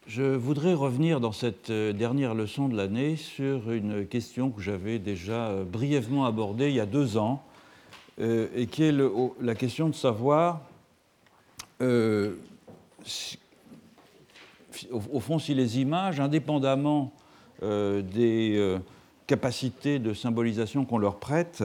Je voudrais revenir dans cette dernière leçon de l'année sur une question que j'avais déjà brièvement abordée il y a 2 ans, et qui est la question de savoir, au fond, si les images, indépendamment des capacités de symbolisation qu'on leur prête,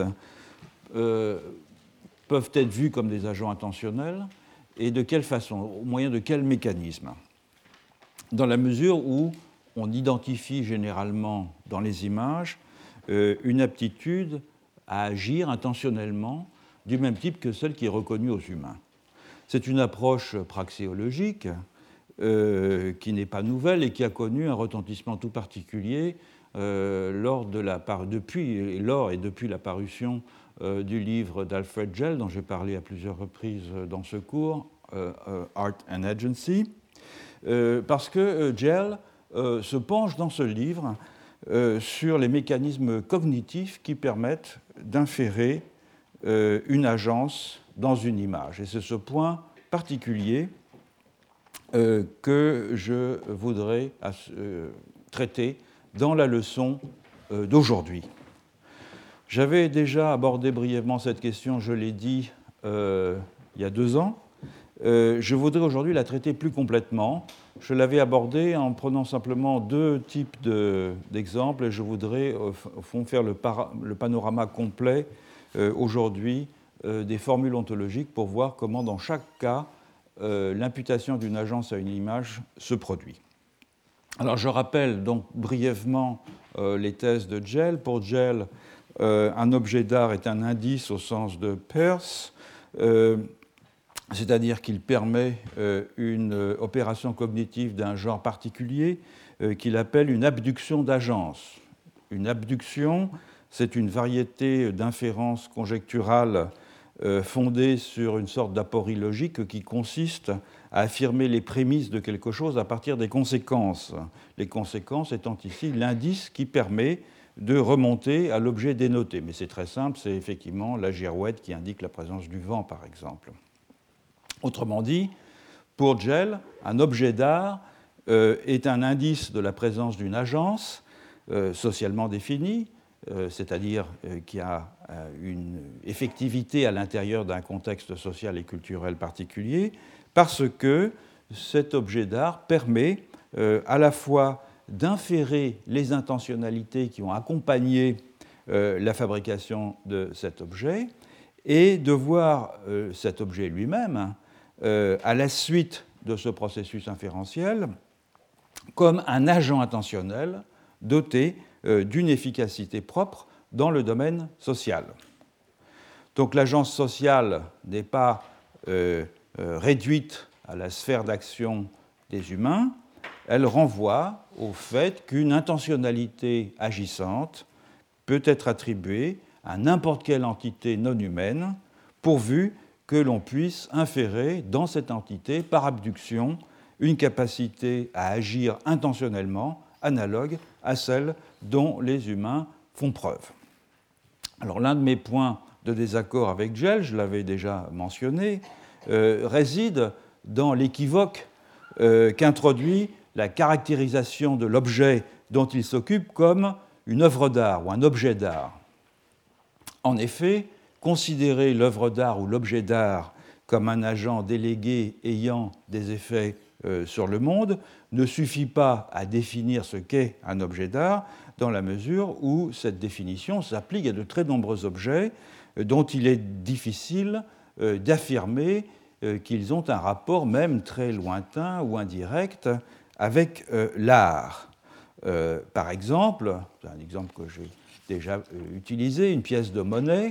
peuvent être vues comme des agents intentionnels, et de quelle façon, au moyen de quel mécanisme. Dans la mesure où on identifie généralement dans les images une aptitude à agir intentionnellement du même type que celle qui est reconnue aux humains. C'est une approche praxéologique qui n'est pas nouvelle et qui a connu un retentissement tout particulier depuis la parution du livre d'Alfred Gell, dont j'ai parlé à plusieurs reprises dans ce cours, Art and Agency. Parce que Gell se penche dans ce livre sur les mécanismes cognitifs qui permettent d'inférer une agence dans une image. Et c'est ce point particulier que je voudrais traiter dans la leçon d'aujourd'hui. J'avais déjà abordé brièvement cette question, je l'ai dit, il y a 2 ans. Je voudrais aujourd'hui la traiter plus complètement. Je l'avais abordée en prenant simplement 2 types d'exemples et je voudrais au fond faire le panorama complet aujourd'hui des formules ontologiques pour voir comment dans chaque cas l'imputation d'une agence à une image se produit. Alors je rappelle donc brièvement les thèses de Gell. Pour Gell, un objet d'art est un indice au sens de Peirce, c'est-à-dire qu'il permet une opération cognitive d'un genre particulier qu'il appelle une abduction d'agence. Une abduction, c'est une variété d'inférences conjecturales fondée sur une sorte d'aporie logique qui consiste à affirmer les prémices de quelque chose à partir des conséquences. Les conséquences étant ici l'indice qui permet de remonter à l'objet dénoté. Mais c'est très simple, c'est effectivement la girouette qui indique la présence du vent, par exemple. Autrement dit, pour Gell, un objet d'art est un indice de la présence d'une agence socialement définie, c'est-à-dire qui a une effectivité à l'intérieur d'un contexte social et culturel particulier, parce que cet objet d'art permet à la fois d'inférer les intentionnalités qui ont accompagné la fabrication de cet objet et de voir cet objet lui-même, à la suite de ce processus inférentiel, comme un agent intentionnel doté d'une efficacité propre dans le domaine social. Donc l'agence sociale n'est pas réduite à la sphère d'action des humains, elle renvoie au fait qu'une intentionnalité agissante peut être attribuée à n'importe quelle entité non humaine, pourvu que l'on puisse inférer dans cette entité, par abduction, une capacité à agir intentionnellement analogue à celle dont les humains font preuve. Alors l'un de mes points de désaccord avec Gell, je l'avais déjà mentionné, réside dans l'équivoque qu'introduit la caractérisation de l'objet dont il s'occupe comme une œuvre d'art ou un objet d'art. En effet, considérer l'œuvre d'art ou l'objet d'art comme un agent délégué ayant des effets sur le monde ne suffit pas à définir ce qu'est un objet d'art, dans la mesure où cette définition s'applique à de très nombreux objets dont il est difficile d'affirmer qu'ils ont un rapport même très lointain ou indirect avec l'art. Par exemple, c'est un exemple que j'ai déjà utilisé, une pièce de monnaie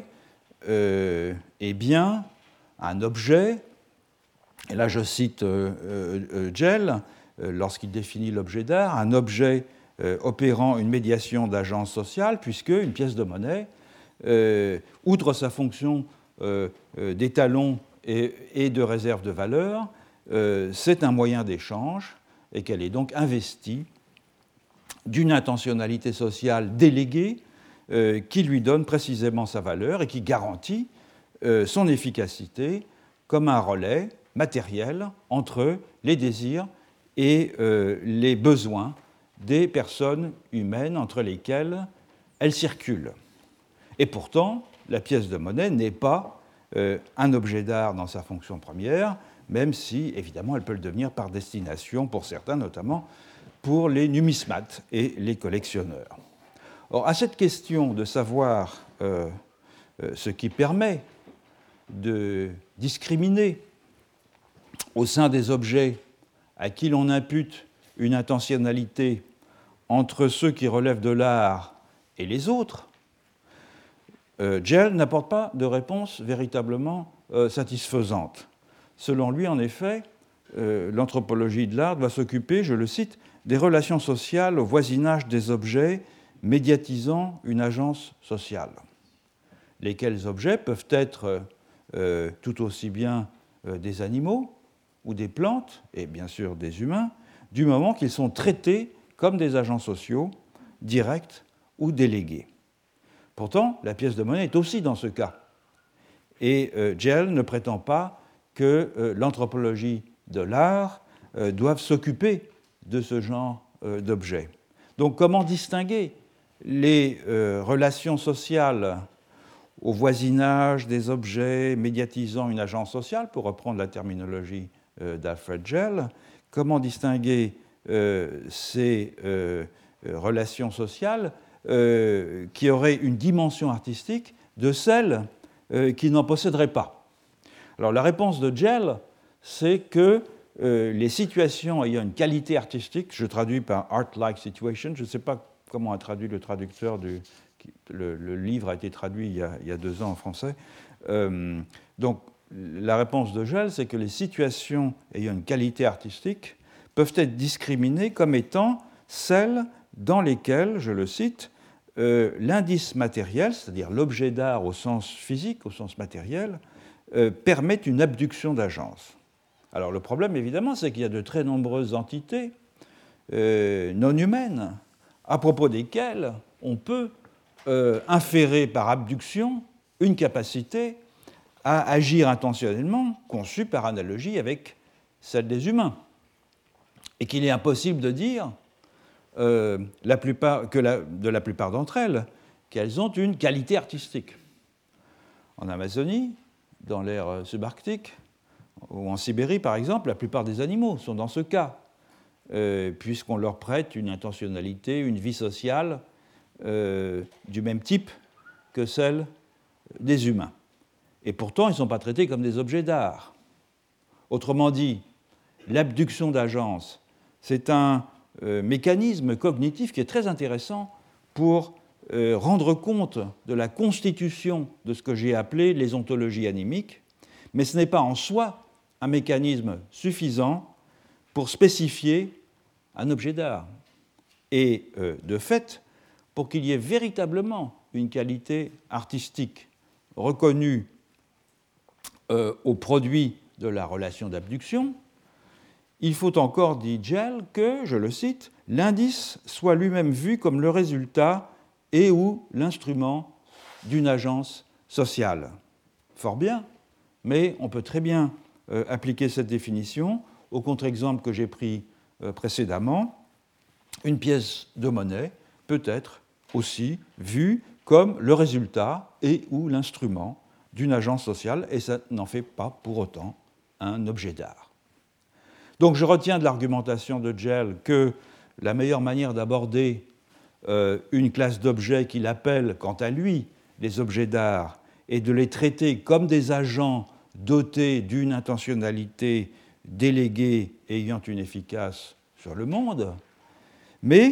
est bien un objet, et là je cite Gell, lorsqu'il définit l'objet d'art, un objet opérant une médiation d'agence sociale, puisque une pièce de monnaie, outre sa fonction d'étalon et de réserve de valeur, c'est un moyen d'échange et qu'elle est donc investie d'une intentionnalité sociale déléguée qui lui donne précisément sa valeur et qui garantit son efficacité comme un relais matériel entre les désirs et les besoins des personnes humaines entre lesquelles elles circulent. Et pourtant, la pièce de monnaie n'est pas un objet d'art dans sa fonction première, même si, évidemment, elle peut le devenir par destination pour certains, notamment pour les numismates et les collectionneurs. Or, à cette question de savoir ce qui permet de discriminer au sein des objets à qui l'on impute une intentionnalité entre ceux qui relèvent de l'art et les autres, Gell n'apporte pas de réponse véritablement satisfaisante. Selon lui, en effet, l'anthropologie de l'art doit s'occuper, je le cite, des relations sociales au voisinage des objets médiatisant une agence sociale. Lesquels objets peuvent être tout aussi bien des animaux ou des plantes, et bien sûr des humains, du moment qu'ils sont traités comme des agents sociaux, directs ou délégués. Pourtant, la pièce de monnaie est aussi dans ce cas. Et Gell ne prétend pas que l'anthropologie de l'art doive s'occuper de ce genre d'objets. Donc, comment distinguer les relations sociales au voisinage des objets médiatisant une agence sociale, pour reprendre la terminologie d'Alfred Gell, comment distinguer ces relations sociales qui auraient une dimension artistique de celles qui n'en posséderaient pas? Alors la réponse de Gell, c'est que les situations ayant une qualité artistique, je traduis par art-like situation, je ne sais pas comment a traduit le traducteur le livre a été traduit il y a 2 ans en français. Donc, la réponse de Gell, c'est que les situations ayant une qualité artistique peuvent être discriminées comme étant celles dans lesquelles, je le cite, l'indice matériel, c'est-à-dire l'objet d'art au sens physique, au sens matériel, permet une abduction d'agence. Alors, le problème, évidemment, c'est qu'il y a de très nombreuses entités non humaines à propos desquelles on peut inférer par abduction une capacité à agir intentionnellement, conçue par analogie avec celle des humains. Et qu'il est impossible de dire de la plupart d'entre elles qu'elles ont une qualité artistique. En Amazonie, dans l'ère subarctique, ou en Sibérie, par exemple, la plupart des animaux sont dans ce cas, puisqu'on leur prête une intentionnalité, une vie sociale du même type que celle des humains. Et pourtant, ils ne sont pas traités comme des objets d'art. Autrement dit, l'abduction d'agence, c'est un mécanisme cognitif qui est très intéressant pour rendre compte de la constitution de ce que j'ai appelé les ontologies animiques, mais ce n'est pas en soi un mécanisme suffisant pour spécifier un objet d'art. Et de fait, pour qu'il y ait véritablement une qualité artistique reconnue au produit de la relation d'abduction, il faut encore, dit Gell, que, je le cite, l'indice soit lui-même vu comme le résultat et ou l'instrument d'une agence sociale. Fort bien, mais on peut très bien appliquer cette définition au contre-exemple que j'ai pris précédemment. Une pièce de monnaie peut être aussi vue comme le résultat et ou l'instrument d'une agence sociale, et ça n'en fait pas pour autant un objet d'art. Donc je retiens de l'argumentation de Gell que la meilleure manière d'aborder une classe d'objets qu'il appelle, quant à lui, les objets d'art, est de les traiter comme des agents dotés d'une intentionnalité déléguée ayant une efficace sur le monde. Mais,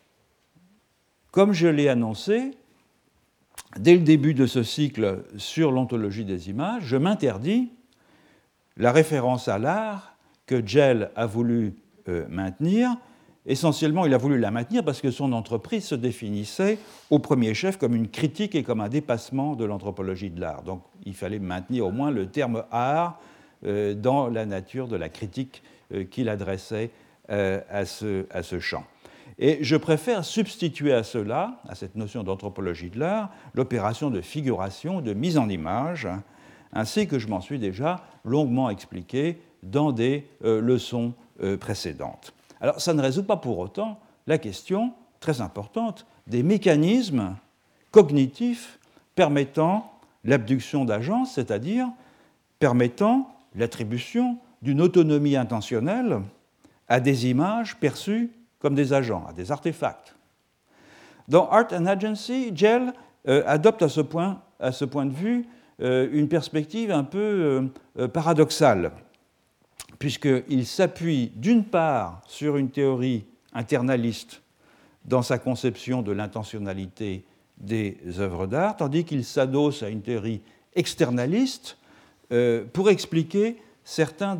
comme je l'ai annoncé, dès le début de ce cycle sur l'ontologie des images, je m'interdis la référence à l'art que Gell a voulu maintenir. Essentiellement, il a voulu la maintenir parce que son entreprise se définissait au premier chef comme une critique et comme un dépassement de l'anthropologie de l'art. Donc, il fallait maintenir au moins le terme art dans la nature de la critique qu'il adressait à ce champ. Et je préfère substituer à cela, à cette notion d'anthropologie de l'art, l'opération de figuration, de mise en image, ainsi que je m'en suis déjà longuement expliqué dans des leçons précédentes. Alors, ça ne résout pas pour autant la question très importante des mécanismes cognitifs permettant l'abduction d'agence, c'est-à-dire permettant l'attribution d'une autonomie intentionnelle à des images perçues comme des agents, à des artefacts. Dans Art and Agency, Gell adopte à ce point de vue une perspective un peu paradoxale, puisqu'il s'appuie d'une part sur une théorie internaliste dans sa conception de l'intentionnalité des œuvres d'art, tandis qu'il s'adosse à une théorie externaliste pour expliquer certains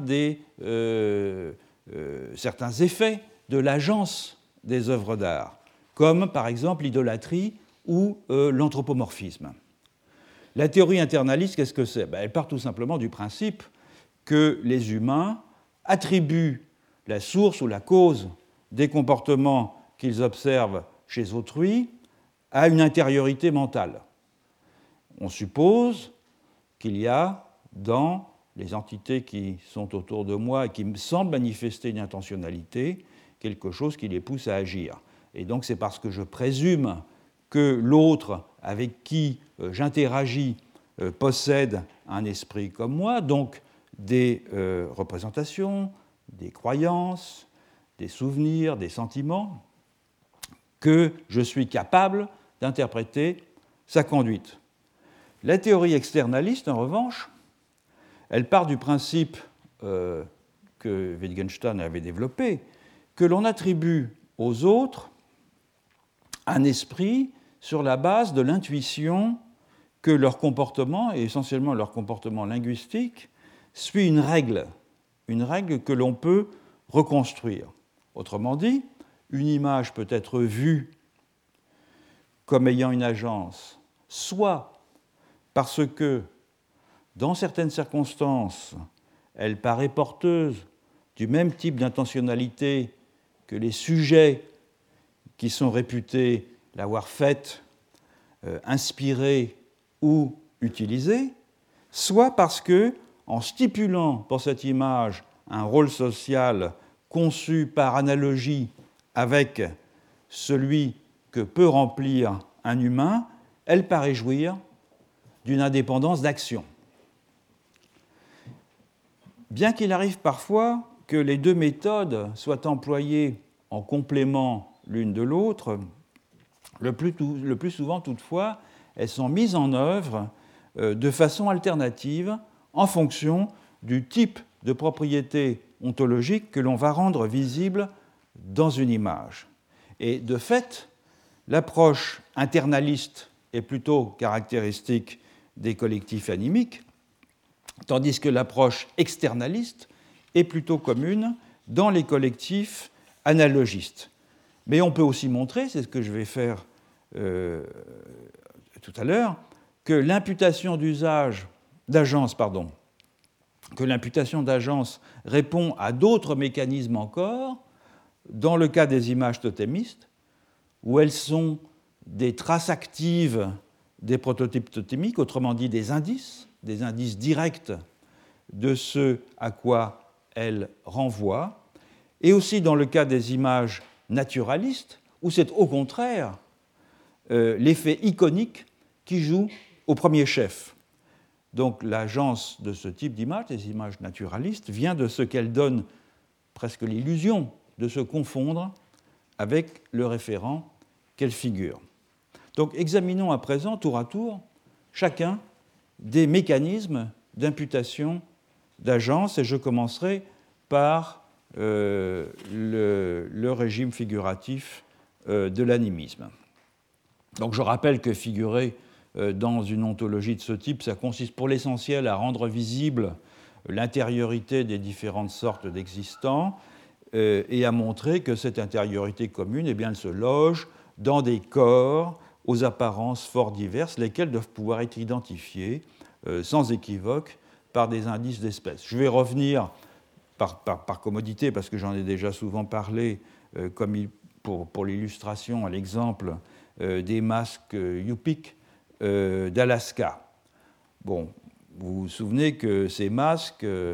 effets de l'agence des œuvres d'art, comme par exemple l'idolâtrie ou l'anthropomorphisme. La théorie internaliste, qu'est-ce que c'est ? Elle part tout simplement du principe que les humains attribuent la source ou la cause des comportements qu'ils observent chez autrui à une intériorité mentale. On suppose qu'il y a dans les entités qui sont autour de moi et qui me semblent manifester une intentionnalité, quelque chose qui les pousse à agir. Et donc c'est parce que je présume que l'autre avec qui j'interagis possède un esprit comme moi, donc des représentations, des croyances, des souvenirs, des sentiments, que je suis capable d'interpréter sa conduite. La théorie externaliste, en revanche, elle part du principe que Wittgenstein avait développé, que l'on attribue aux autres un esprit sur la base de l'intuition que leur comportement, et essentiellement leur comportement linguistique, suit une règle que l'on peut reconstruire. Autrement dit, une image peut être vue comme ayant une agence, soit parce que, dans certaines circonstances, elle paraît porteuse du même type d'intentionnalité que les sujets qui sont réputés l'avoir faite, inspirée ou utilisée, soit parce que, en stipulant pour cette image un rôle social conçu par analogie avec celui que peut remplir un humain, elle paraît jouir d'une indépendance d'action. Bien qu'il arrive parfois que les deux méthodes soient employées en complément l'une de l'autre, le plus souvent toutefois, elles sont mises en œuvre de façon alternative en fonction du type de propriété ontologique que l'on va rendre visible dans une image. Et de fait, l'approche internaliste est plutôt caractéristique des collectifs animiques, tandis que l'approche externaliste est plutôt commune dans les collectifs analogistes. Mais on peut aussi montrer, c'est ce que je vais faire tout à l'heure, que l'imputation d'agence répond à d'autres mécanismes encore, dans le cas des images totémistes, où elles sont des traces actives des prototypes totémiques, autrement dit des indices directs de ce à quoi elles renvoient, et aussi dans le cas des images naturalistes, où c'est au contraire l'effet iconique qui joue au premier chef. Donc l'agence de ce type d'image, des images naturalistes, vient de ce qu'elle donne presque l'illusion de se confondre avec le référent qu'elle figure. Donc examinons à présent, tour à tour, chacun des mécanismes d'imputation d'agence, et je commencerai par le régime figuratif de l'animisme. Donc je rappelle que figurer dans une ontologie de ce type, ça consiste pour l'essentiel à rendre visible l'intériorité des différentes sortes d'existants et à montrer que cette intériorité commune, eh bien, elle se loge dans des corps aux apparences fort diverses, lesquelles doivent pouvoir être identifiées sans équivoque par des indices d'espèce. Je vais revenir par commodité, parce que j'en ai déjà souvent parlé, pour l'illustration, à l'exemple des masques Yupik d'Alaska. Bon, vous vous souvenez que ces masques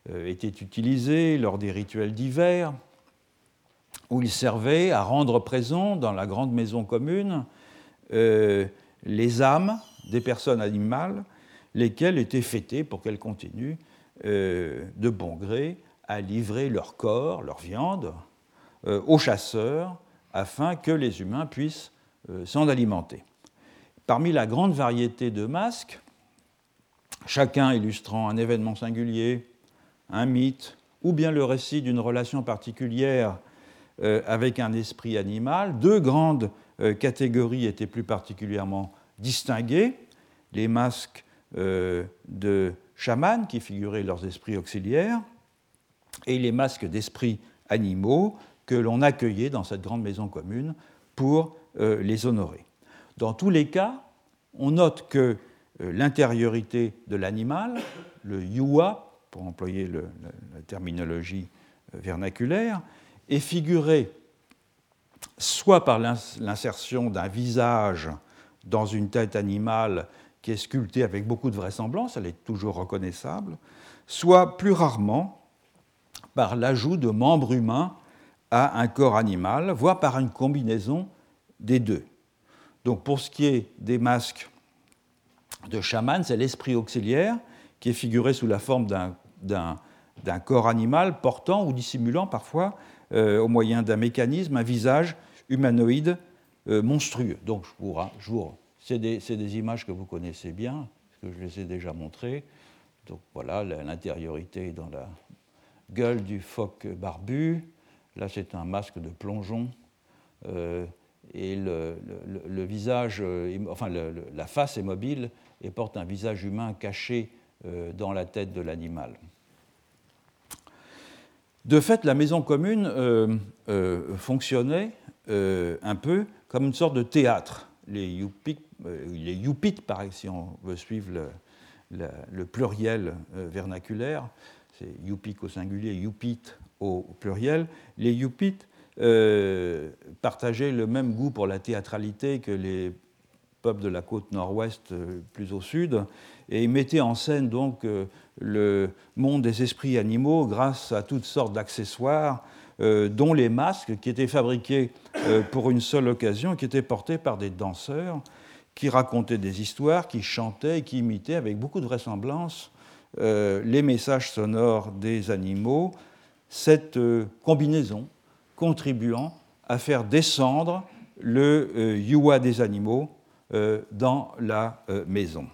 était utilisé lors des rituels d'hiver, où il servait à rendre présents dans la grande maison commune les âmes des personnes animales, lesquelles étaient fêtées pour qu'elles continuent de bon gré à livrer leur corps, leur viande, aux chasseurs, afin que les humains puissent s'en alimenter. Parmi la grande variété de masques, chacun illustrant un événement singulier, un mythe, ou bien le récit d'une relation particulière avec un esprit animal, deux grandes catégories étaient plus particulièrement distinguées, les masques de chamans qui figuraient leurs esprits auxiliaires et les masques d'esprits animaux que l'on accueillait dans cette grande maison commune pour les honorer. Dans tous les cas, on note que l'intériorité de l'animal, le yuwa, pour employer la terminologie vernaculaire, est figuré soit par l'insertion d'un visage dans une tête animale qui est sculptée avec beaucoup de vraisemblance, elle est toujours reconnaissable, soit plus rarement par l'ajout de membres humains à un corps animal, voire par une combinaison des deux. Donc pour ce qui est des masques de chaman, c'est l'esprit auxiliaire qui est figuré sous la forme d'un corps animal portant ou dissimulant parfois, au moyen d'un mécanisme, un visage humanoïde monstrueux. Donc c'est des images que vous connaissez bien, parce que je les ai déjà montrées. Donc voilà, l'intériorité dans la gueule du phoque barbu. Là, c'est un masque de plongeon. Et le visage, la face est mobile et porte un visage humain caché dans la tête de l'animal. De fait, la maison commune fonctionnait un peu comme une sorte de théâtre. Les yupites, si on veut suivre le pluriel vernaculaire, c'est yupik au singulier, yupit au pluriel. Les yupites partageaient le même goût pour la théâtralité que les peuples de la côte nord-ouest plus au sud, et ils mettaient en scène donc le monde des esprits animaux grâce à toutes sortes d'accessoires, dont les masques qui étaient fabriqués pour une seule occasion, qui étaient portés par des danseurs qui racontaient des histoires, qui chantaient et qui imitaient avec beaucoup de vraisemblance les messages sonores des animaux, cette combinaison contribuant à faire descendre le yuwa des animaux dans la maison.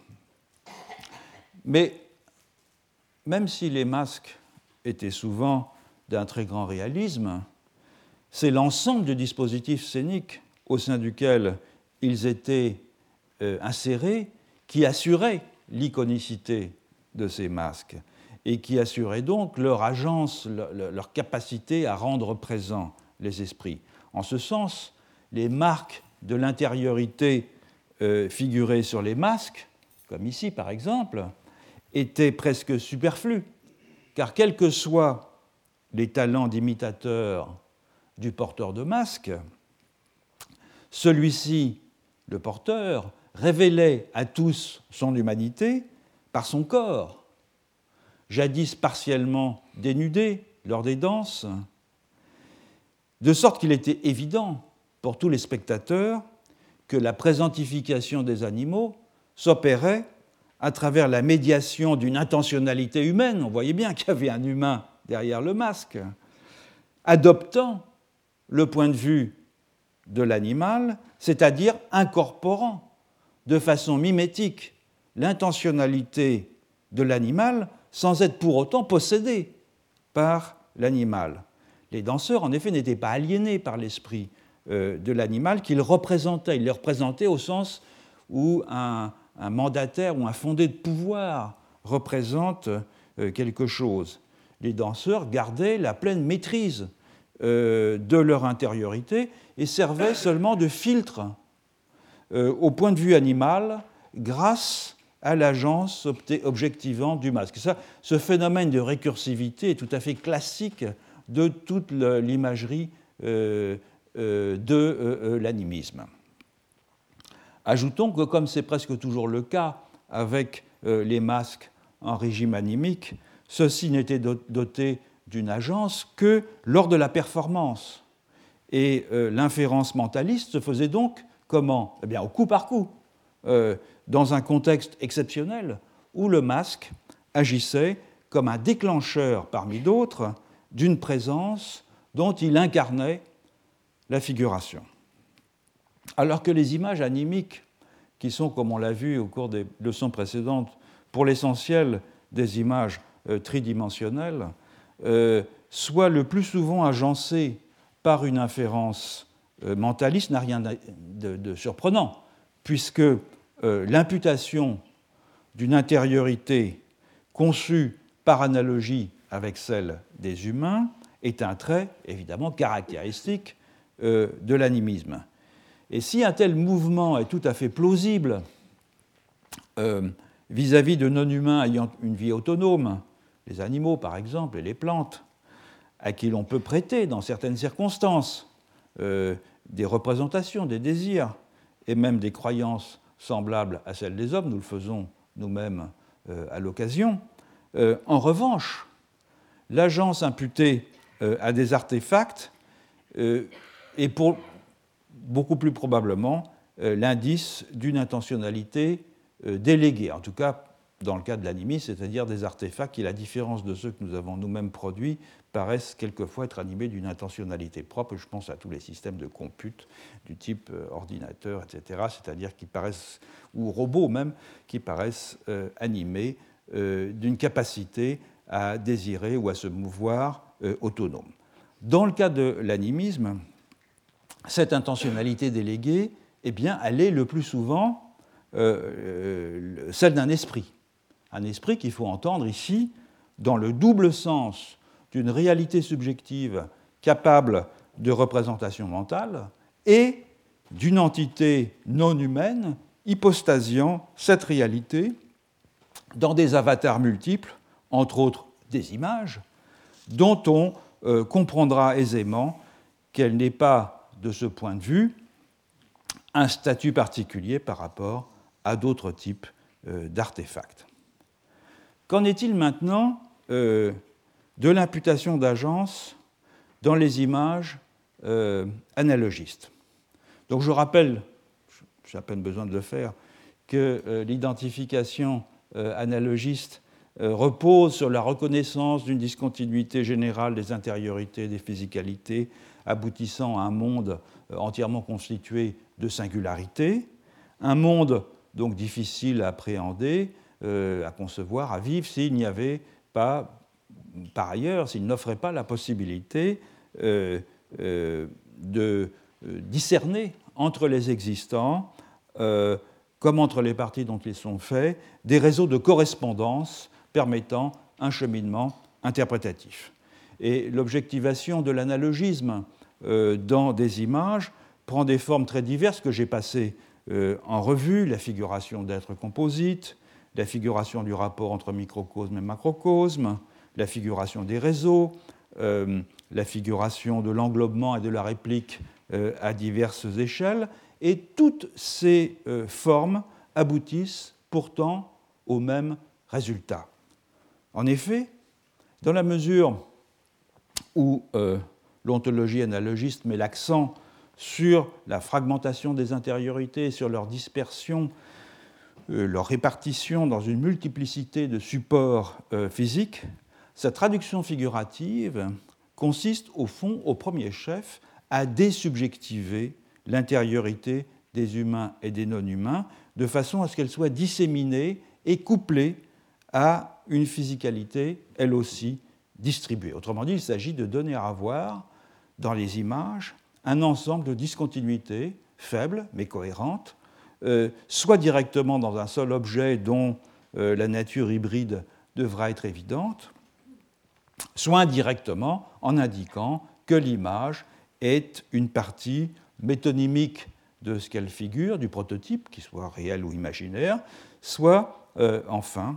Mais même si les masques étaient souvent d'un très grand réalisme, c'est l'ensemble du dispositif scénique au sein duquel ils étaient insérés qui assurait l'iconicité de ces masques et qui assurait donc leur agence, leur capacité à rendre présents les esprits. En ce sens, les marques de l'intériorité figurées sur les masques, comme ici par exemple, étaient presque superflues, car quels que soient les talents d'imitateur du porteur de masque, celui-ci, le porteur, révélait à tous son humanité par son corps, jadis partiellement dénudé lors des danses, de sorte qu'il était évident pour tous les spectateurs que la présentification des animaux s'opérait à travers la médiation d'une intentionnalité humaine. On voyait bien qu'il y avait un humain derrière le masque, adoptant le point de vue de l'animal, c'est-à-dire incorporant de façon mimétique l'intentionnalité de l'animal sans être pour autant possédé par l'animal. Les danseurs, en effet, n'étaient pas aliénés par l'esprit de l'animal qu'ils représentaient. Ils le représentaient au sens où un mandataire ou un fondé de pouvoir représente quelque chose. Les danseurs gardaient la pleine maîtrise de leur intériorité et servaient seulement de filtre au point de vue animal grâce à l'agence objectivant du masque. Ce phénomène de récursivité est tout à fait classique de toute l'imagerie de l'animisme. Ajoutons que, comme c'est presque toujours le cas avec les masques en régime animique, ceux-ci n'étaient dotés d'une agence que lors de la performance. Et l'inférence mentaliste se faisait donc comment ? Eh bien, au coup par coup, dans un contexte exceptionnel où le masque agissait comme un déclencheur parmi d'autres d'une présence dont il incarnait la figuration. Alors que les images animiques, qui sont, comme on l'a vu au cours des leçons précédentes, pour l'essentiel des images tridimensionnelles, soient le plus souvent agencées par une inférence mentaliste, n'a rien de surprenant, puisque l'imputation d'une intériorité conçue par analogie avec celle des humains est un trait évidemment caractéristique de l'animisme. Et si un tel mouvement est tout à fait plausible vis-à-vis de non-humains ayant une vie autonome, les animaux par exemple et les plantes, à qui l'on peut prêter dans certaines circonstances des représentations, des désirs et même des croyances semblables à celles des hommes, nous le faisons nous-mêmes à l'occasion. En revanche, l'agence imputée à des artefacts est beaucoup plus probablement l'indice d'une intentionnalité déléguée, en tout cas dans le cas de l'animisme, c'est-à-dire des artefacts qui, à la différence de ceux que nous avons nous-mêmes produits, paraissent quelquefois être animés d'une intentionnalité propre. Je pense à tous les systèmes de compute du type ordinateur, etc., c'est-à-dire qui paraissent, ou robots même, qui paraissent animés d'une capacité à désirer ou à se mouvoir autonome. Dans le cas de l'animisme, cette intentionnalité déléguée, eh bien, elle est le plus souvent celle d'un esprit. Un esprit qu'il faut entendre ici dans le double sens d'une réalité subjective capable de représentation mentale et d'une entité non humaine hypostasiant cette réalité dans des avatars multiples, entre autres des images, dont on comprendra aisément qu'elle n'est pas, de ce point de vue, un statut particulier par rapport à d'autres types d'artefacts. Qu'en est-il maintenant de l'imputation d'agence dans les images analogistes ? Donc je rappelle, j'ai à peine besoin de le faire, que l'identification analogiste repose sur la reconnaissance d'une discontinuité générale des intériorités et des physicalités, aboutissant à un monde entièrement constitué de singularités, un monde donc difficile à appréhender, à concevoir, à vivre, s'il n'y avait pas, par ailleurs, s'il n'offrait pas la possibilité de discerner entre les existants, comme entre les parties dont ils sont faits, des réseaux de correspondance permettant un cheminement interprétatif. Et l'objectivation de l'analogisme dans des images prend des formes très diverses que j'ai passées en revue, la figuration d'êtres composites, la figuration du rapport entre microcosme et macrocosme, la figuration des réseaux, la figuration de l'englobement et de la réplique à diverses échelles, et toutes ces formes aboutissent pourtant au même résultat. En effet, dans la mesure où l'ontologie analogiste met l'accent sur la fragmentation des intériorités, sur leur dispersion, leur répartition dans une multiplicité de supports physiques, sa traduction figurative consiste au fond, au premier chef, à désubjectiver l'intériorité des humains et des non-humains de façon à ce qu'elle soit disséminée et couplée à une physicalité, elle aussi, distribuée. Autrement dit, il s'agit de donner à voir dans les images un ensemble de discontinuités faibles mais cohérentes, soit directement dans un seul objet dont la nature hybride devra être évidente, soit indirectement en indiquant que l'image est une partie métonymique de ce qu'elle figure, du prototype, qu'il soit réel ou imaginaire, soit enfin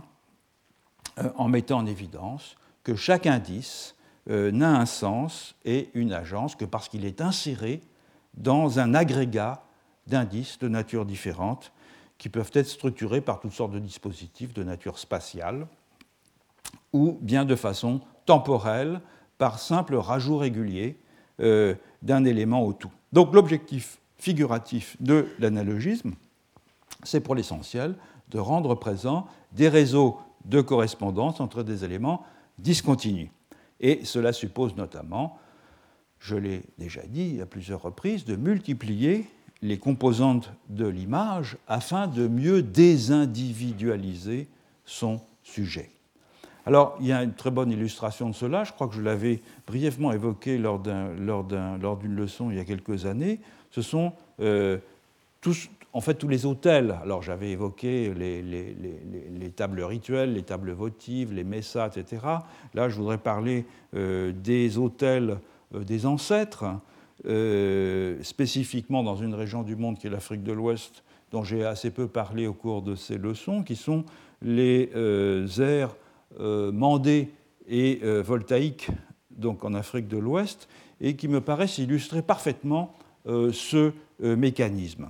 en mettant en évidence que chaque indice n'a un sens et une agence que parce qu'il est inséré dans un agrégat d'indices de nature différente qui peuvent être structurés par toutes sortes de dispositifs de nature spatiale ou bien de façon temporelle, par simple rajout régulier d'un élément au tout. Donc l'objectif figuratif de l'analogisme, c'est pour l'essentiel de rendre présent des réseaux de correspondance entre des éléments discontinus. Et cela suppose notamment, je l'ai déjà dit à plusieurs reprises, de multiplier les composantes de l'image afin de mieux désindividualiser son sujet. Alors, il y a une très bonne illustration de cela, je crois que je l'avais brièvement évoqué lors d'une leçon il y a quelques années. Ce sont tous les autels. Alors, j'avais évoqué les tables rituelles, les tables votives, les messas, etc. Là, je voudrais parler des autels des ancêtres, spécifiquement dans une région du monde qui est l'Afrique de l'Ouest, dont j'ai assez peu parlé au cours de ces leçons, qui sont les aires mandées et voltaïques, donc en Afrique de l'Ouest, et qui me paraissent illustrer parfaitement ce mécanisme.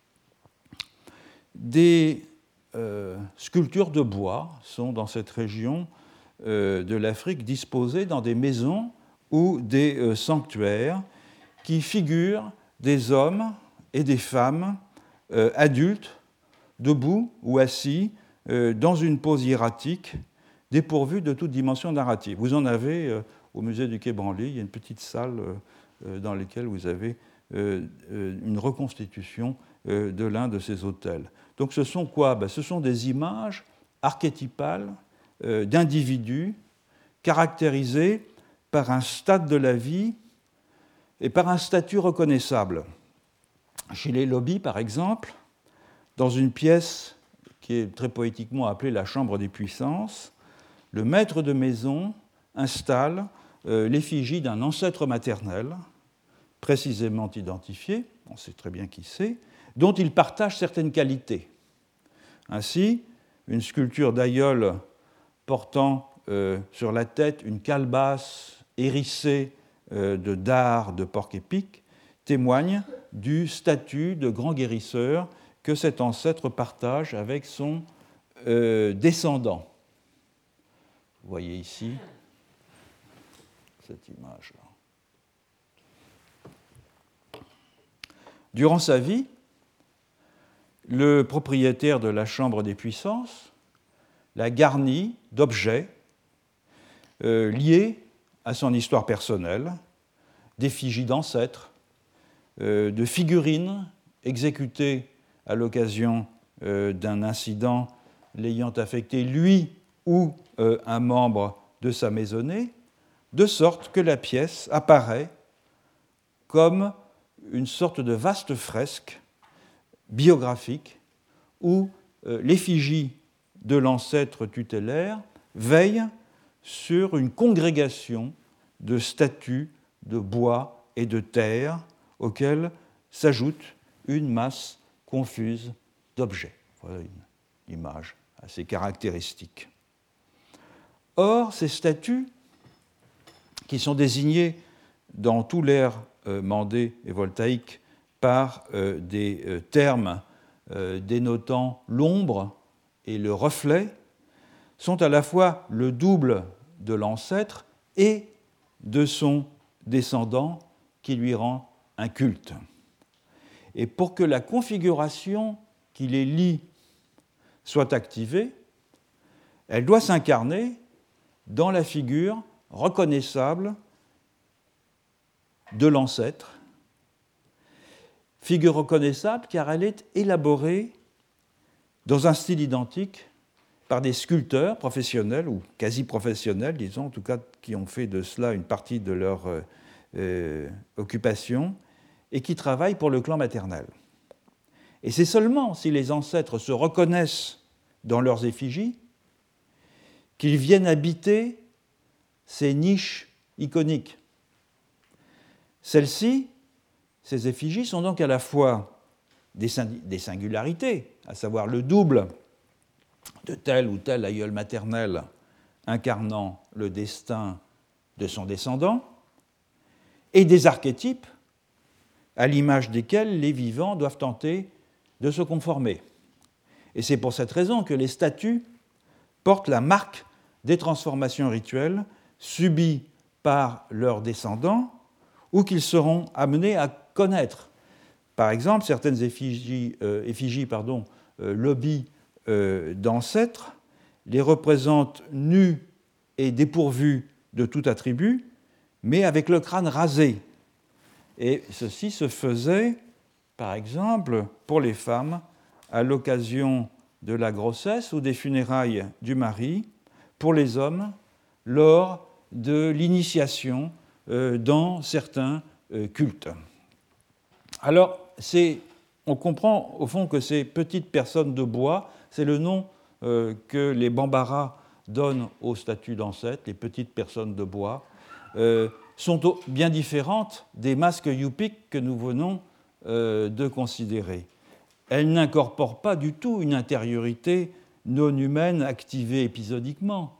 Des sculptures de bois sont dans cette région de l'Afrique disposées dans des maisons ou des sanctuaires qui figurent des hommes et des femmes adultes, debout ou assis, dans une pose hiératique, dépourvue de toute dimension narrative. Vous en avez au musée du Quai Branly, il y a une petite salle dans laquelle vous avez une reconstitution de l'un de ces autels. Donc ce sont quoi ? Ce sont des images archétypales d'individus caractérisés par un stade de la vie et par un statut reconnaissable. Chez les Lobi, par exemple, dans une pièce qui est très poétiquement appelée la chambre des puissances, le maître de maison installe l'effigie d'un ancêtre maternel, précisément identifié, on sait très bien qui c'est, dont il partage certaines qualités. Ainsi, une sculpture d'aïeul portant sur la tête une calebasse hérissée de dards de porc-épic témoigne du statut de grand guérisseur que cet ancêtre partage avec son descendant. Vous voyez ici cette image-là. Durant sa vie, le propriétaire de la chambre des puissances l'a garni d'objets liés à son histoire personnelle, d'effigies d'ancêtres, de figurines exécutées à l'occasion d'un incident l'ayant affecté lui ou un membre de sa maisonnée, de sorte que la pièce apparaît comme une sorte de vaste fresque biographique où l'effigie de l'ancêtre tutélaire veille sur une congrégation de statues de bois et de terre auxquelles s'ajoute une masse confuse d'objets. Voilà une image assez caractéristique. Or, ces statues, qui sont désignées dans tout l'ère mandé et voltaïque par des termes dénotant l'ombre et le reflet, sont à la fois le double de l'ancêtre et de son descendant qui lui rend un culte. Et pour que la configuration qui les lie soit activée, elle doit s'incarner dans la figure reconnaissable de l'ancêtre, figure reconnaissable car elle est élaborée dans un style identique par des sculpteurs professionnels ou quasi-professionnels, disons, en tout cas qui ont fait de cela une partie de leur occupation et qui travaillent pour le clan maternel. Et c'est seulement si les ancêtres se reconnaissent dans leurs effigies qu'ils viennent habiter ces niches iconiques. Celles-ci, ces effigies, sont donc à la fois des singularités, à savoir le double de tel ou tel aïeul maternel incarnant le destin de son descendant, et des archétypes à l'image desquels les vivants doivent tenter de se conformer. Et c'est pour cette raison que les statues portent la marque des transformations rituelles subies par leurs descendants ou qu'ils seront amenés à connaître. Par exemple, certaines effigies lobbies d'ancêtres les représentent nus et dépourvus de tout attribut, mais avec le crâne rasé. Et ceci se faisait, par exemple, pour les femmes, à l'occasion de la grossesse ou des funérailles du mari, pour les hommes, lors de l'initiation dans certains cultes. Alors, on comprend au fond que ces petites personnes de bois, c'est le nom que les Bambara donnent au statut d'ancêtre, les petites personnes de bois, sont bien différentes des masques Yupik que nous venons de considérer. Elles n'incorporent pas du tout une intériorité non humaine activée épisodiquement,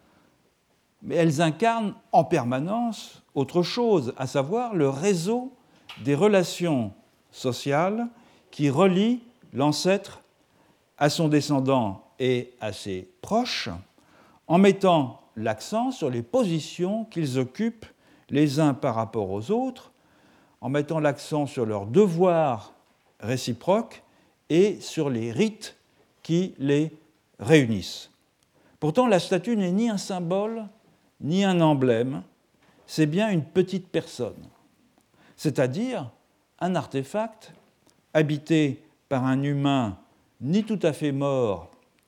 mais elles incarnent en permanence autre chose, à savoir le réseau des relations sociales qui relient l'ancêtre à son descendant et à ses proches, en mettant l'accent sur les positions qu'ils occupent les uns par rapport aux autres, en mettant l'accent sur leurs devoirs réciproques et sur les rites qui les réunissent. Pourtant, la statue n'est ni un symbole, ni un emblème, c'est bien une petite personne, c'est-à-dire un artefact habité par un humain ni tout à fait mort,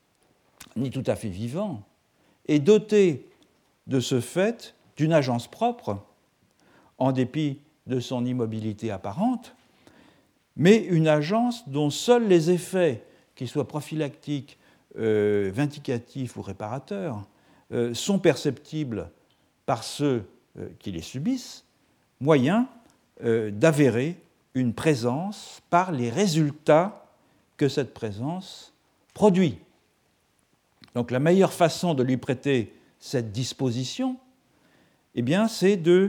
ni tout à fait vivant, et doté de ce fait d'une agence propre, en dépit de son immobilité apparente, mais une agence dont seuls les effets, qu'ils soient prophylactiques, vindicatifs ou réparateurs, sont perceptibles par ceux qui les subissent, moyen d'avérer une présence par les résultats que cette présence produit. Donc la meilleure façon de lui prêter cette disposition, eh bien, c'est de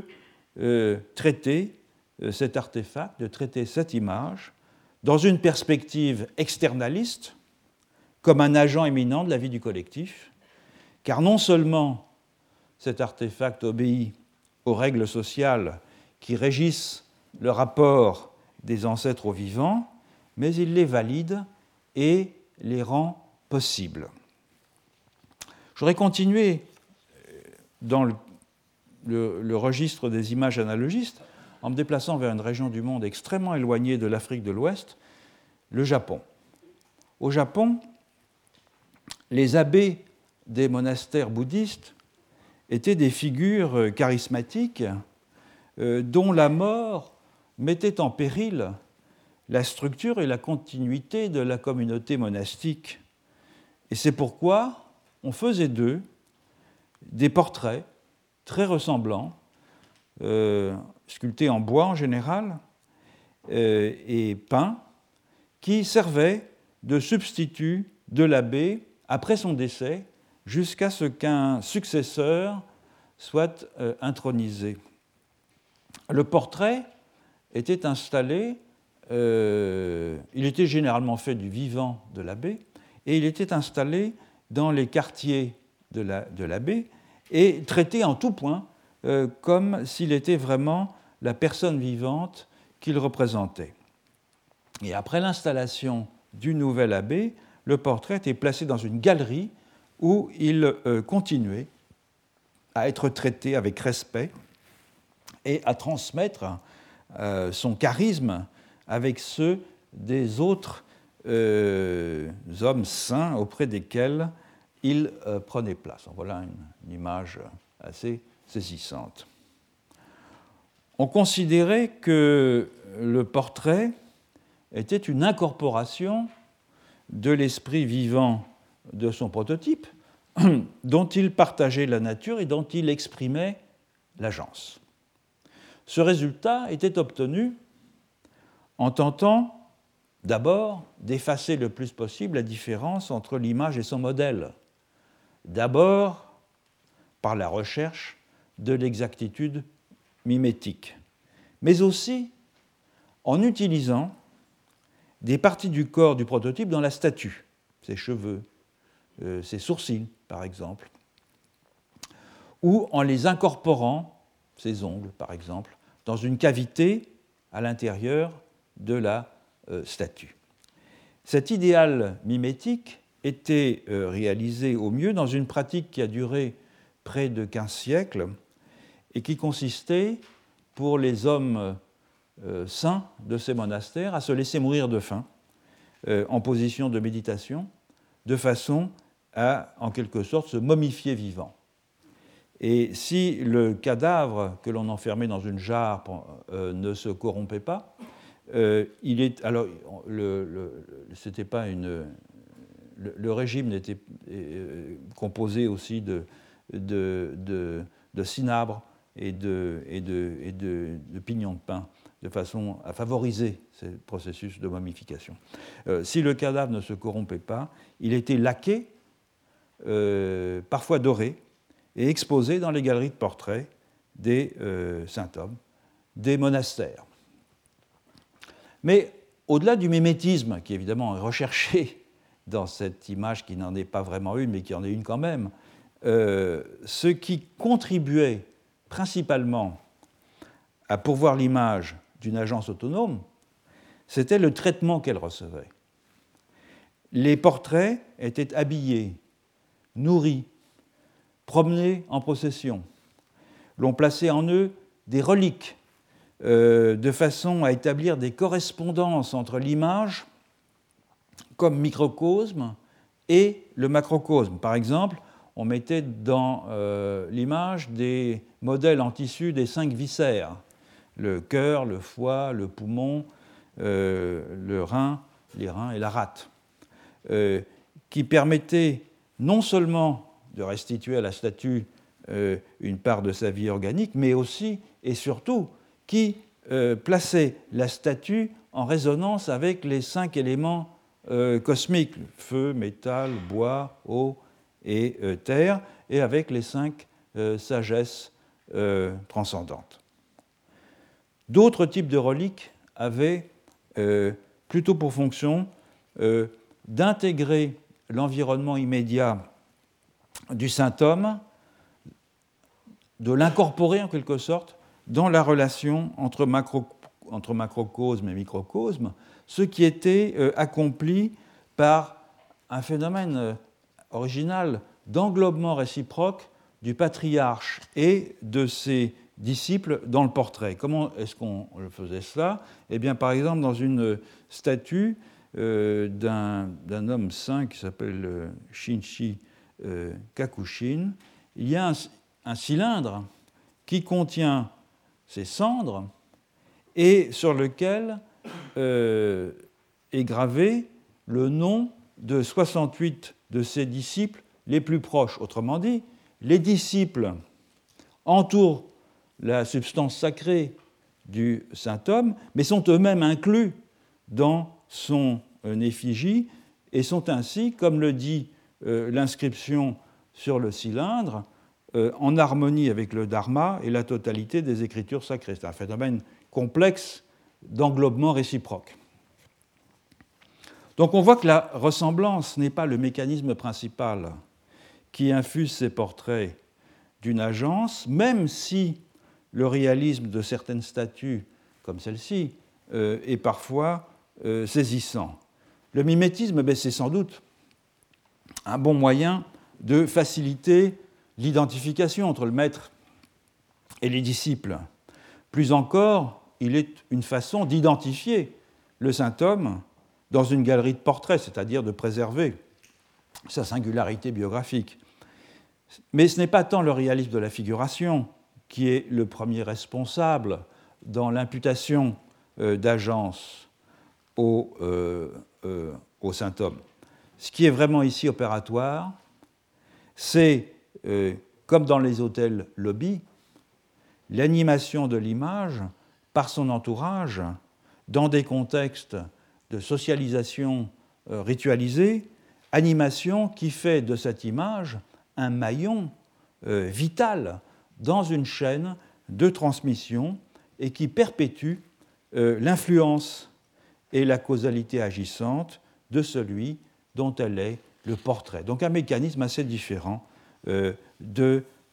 traiter cet artefact, de traiter cette image dans une perspective externaliste, comme un agent éminent de la vie du collectif, car non seulement cet artefact obéit aux règles sociales qui régissent le rapport des ancêtres aux vivants, mais il les valide et les rend possibles. Je voudrais continuer dans le registre des images analogistes en me déplaçant vers une région du monde extrêmement éloignée de l'Afrique de l'Ouest, le Japon. Au Japon, les abbés des monastères bouddhistes étaient des figures charismatiques dont la mort mettait en péril la structure et la continuité de la communauté monastique. Et c'est pourquoi on faisait d'eux des portraits très ressemblants, sculptés en bois en général, et peints, qui servaient de substitut de l'abbé après son décès, jusqu'à ce qu'un successeur soit intronisé. Le portrait était installé, il était généralement fait du vivant de l'abbé, et il était installé dans les quartiers de l'abbé et traité en tout point comme s'il était vraiment la personne vivante qu'il représentait. Et après l'installation du nouvel abbé, le portrait était placé dans une galerie où il continuait à être traité avec respect et à transmettre son charisme avec ceux des autres hommes saints auprès desquels il prenait place. Voilà une image assez saisissante. On considérait que le portrait était une incorporation de l'esprit vivant de son prototype, dont il partageait la nature et dont il exprimait l'agence. Ce résultat était obtenu en tentant d'abord d'effacer le plus possible la différence entre l'image et son modèle. D'abord par la recherche de l'exactitude mimétique, mais aussi en utilisant des parties du corps du prototype dans la statue, ses cheveux, ses sourcils par exemple, ou en les incorporant, ses ongles par exemple, dans une cavité à l'intérieur de la statue. Cet idéal mimétique était réalisé au mieux dans une pratique qui a duré près de 15 siècles et qui consistait, pour les hommes saints de ces monastères, à se laisser mourir de faim en position de méditation, de façon à, en quelque sorte, se momifier vivant. Et si le cadavre que l'on enfermait dans une jarre ne se corrompait pas, alors c'était pas le régime n'était composé aussi de cinabre et de pignons de pin, de façon à favoriser ce processus de momification. Si le cadavre ne se corrompait pas, il était laqué, parfois doré, et exposé dans les galeries de portraits des saint-hommes, des monastères. Mais au-delà du mimétisme, qui évidemment est recherché dans cette image qui n'en est pas vraiment une, mais qui en est une quand même, ce qui contribuait principalement à pourvoir l'image d'une agence autonome, c'était le traitement qu'elle recevait. Les portraits étaient habillés, nourris, promenés en procession. L'on plaçait en eux des reliques, de façon à établir des correspondances entre l'image comme microcosme et le macrocosme. Par exemple, on mettait dans l'image des modèles en tissu des 5 viscères, le cœur, le foie, le poumon, le rein, les reins et la rate, qui permettaient non seulement de restituer à la statue une part de sa vie organique, mais aussi et surtout qui plaçait la statue en résonance avec les 5 éléments cosmiques, feu, métal, bois, eau et terre, et avec les 5 sagesses transcendantes. D'autres types de reliques avaient plutôt pour fonction d'intégrer l'environnement immédiat du saint homme, de l'incorporer en quelque sorte dans la relation entre macrocosme et microcosme, ce qui était accompli par un phénomène original d'englobement réciproque du patriarche et de ses disciples dans le portrait. Comment est-ce qu'on faisait cela ? Eh bien, par exemple, dans une statue d'un homme saint qui s'appelle Shinshi Kakushin, il y a un cylindre qui contient ces cendres et sur lequel est gravé le nom de 68 de ses disciples les plus proches. Autrement dit, les disciples entourent la substance sacrée du saint homme, mais sont eux-mêmes inclus dans son effigie et sont ainsi, comme le dit l'inscription sur le cylindre, en harmonie avec le dharma et la totalité des écritures sacrées. C'est un phénomène complexe d'englobement réciproque. Donc on voit que la ressemblance n'est pas le mécanisme principal qui infuse ces portraits d'une agence, même si le réalisme de certaines statues, comme celle-ci, est parfois saisissant. Le mimétisme, c'est sans doute un bon moyen de faciliter l'identification entre le maître et les disciples. Plus encore, il est une façon d'identifier le saint homme dans une galerie de portraits, c'est-à-dire de préserver sa singularité biographique. Mais ce n'est pas tant le réalisme de la figuration qui est le premier responsable dans l'imputation d'agence au saint homme. Ce qui est vraiment ici opératoire, c'est, comme dans les hôtels lobby, l'animation de l'image par son entourage dans des contextes de socialisation ritualisée, animation qui fait de cette image un maillon vital dans une chaîne de transmission et qui perpétue l'influence et la causalité agissante de celui dont elle est le portrait. Donc un mécanisme assez différent de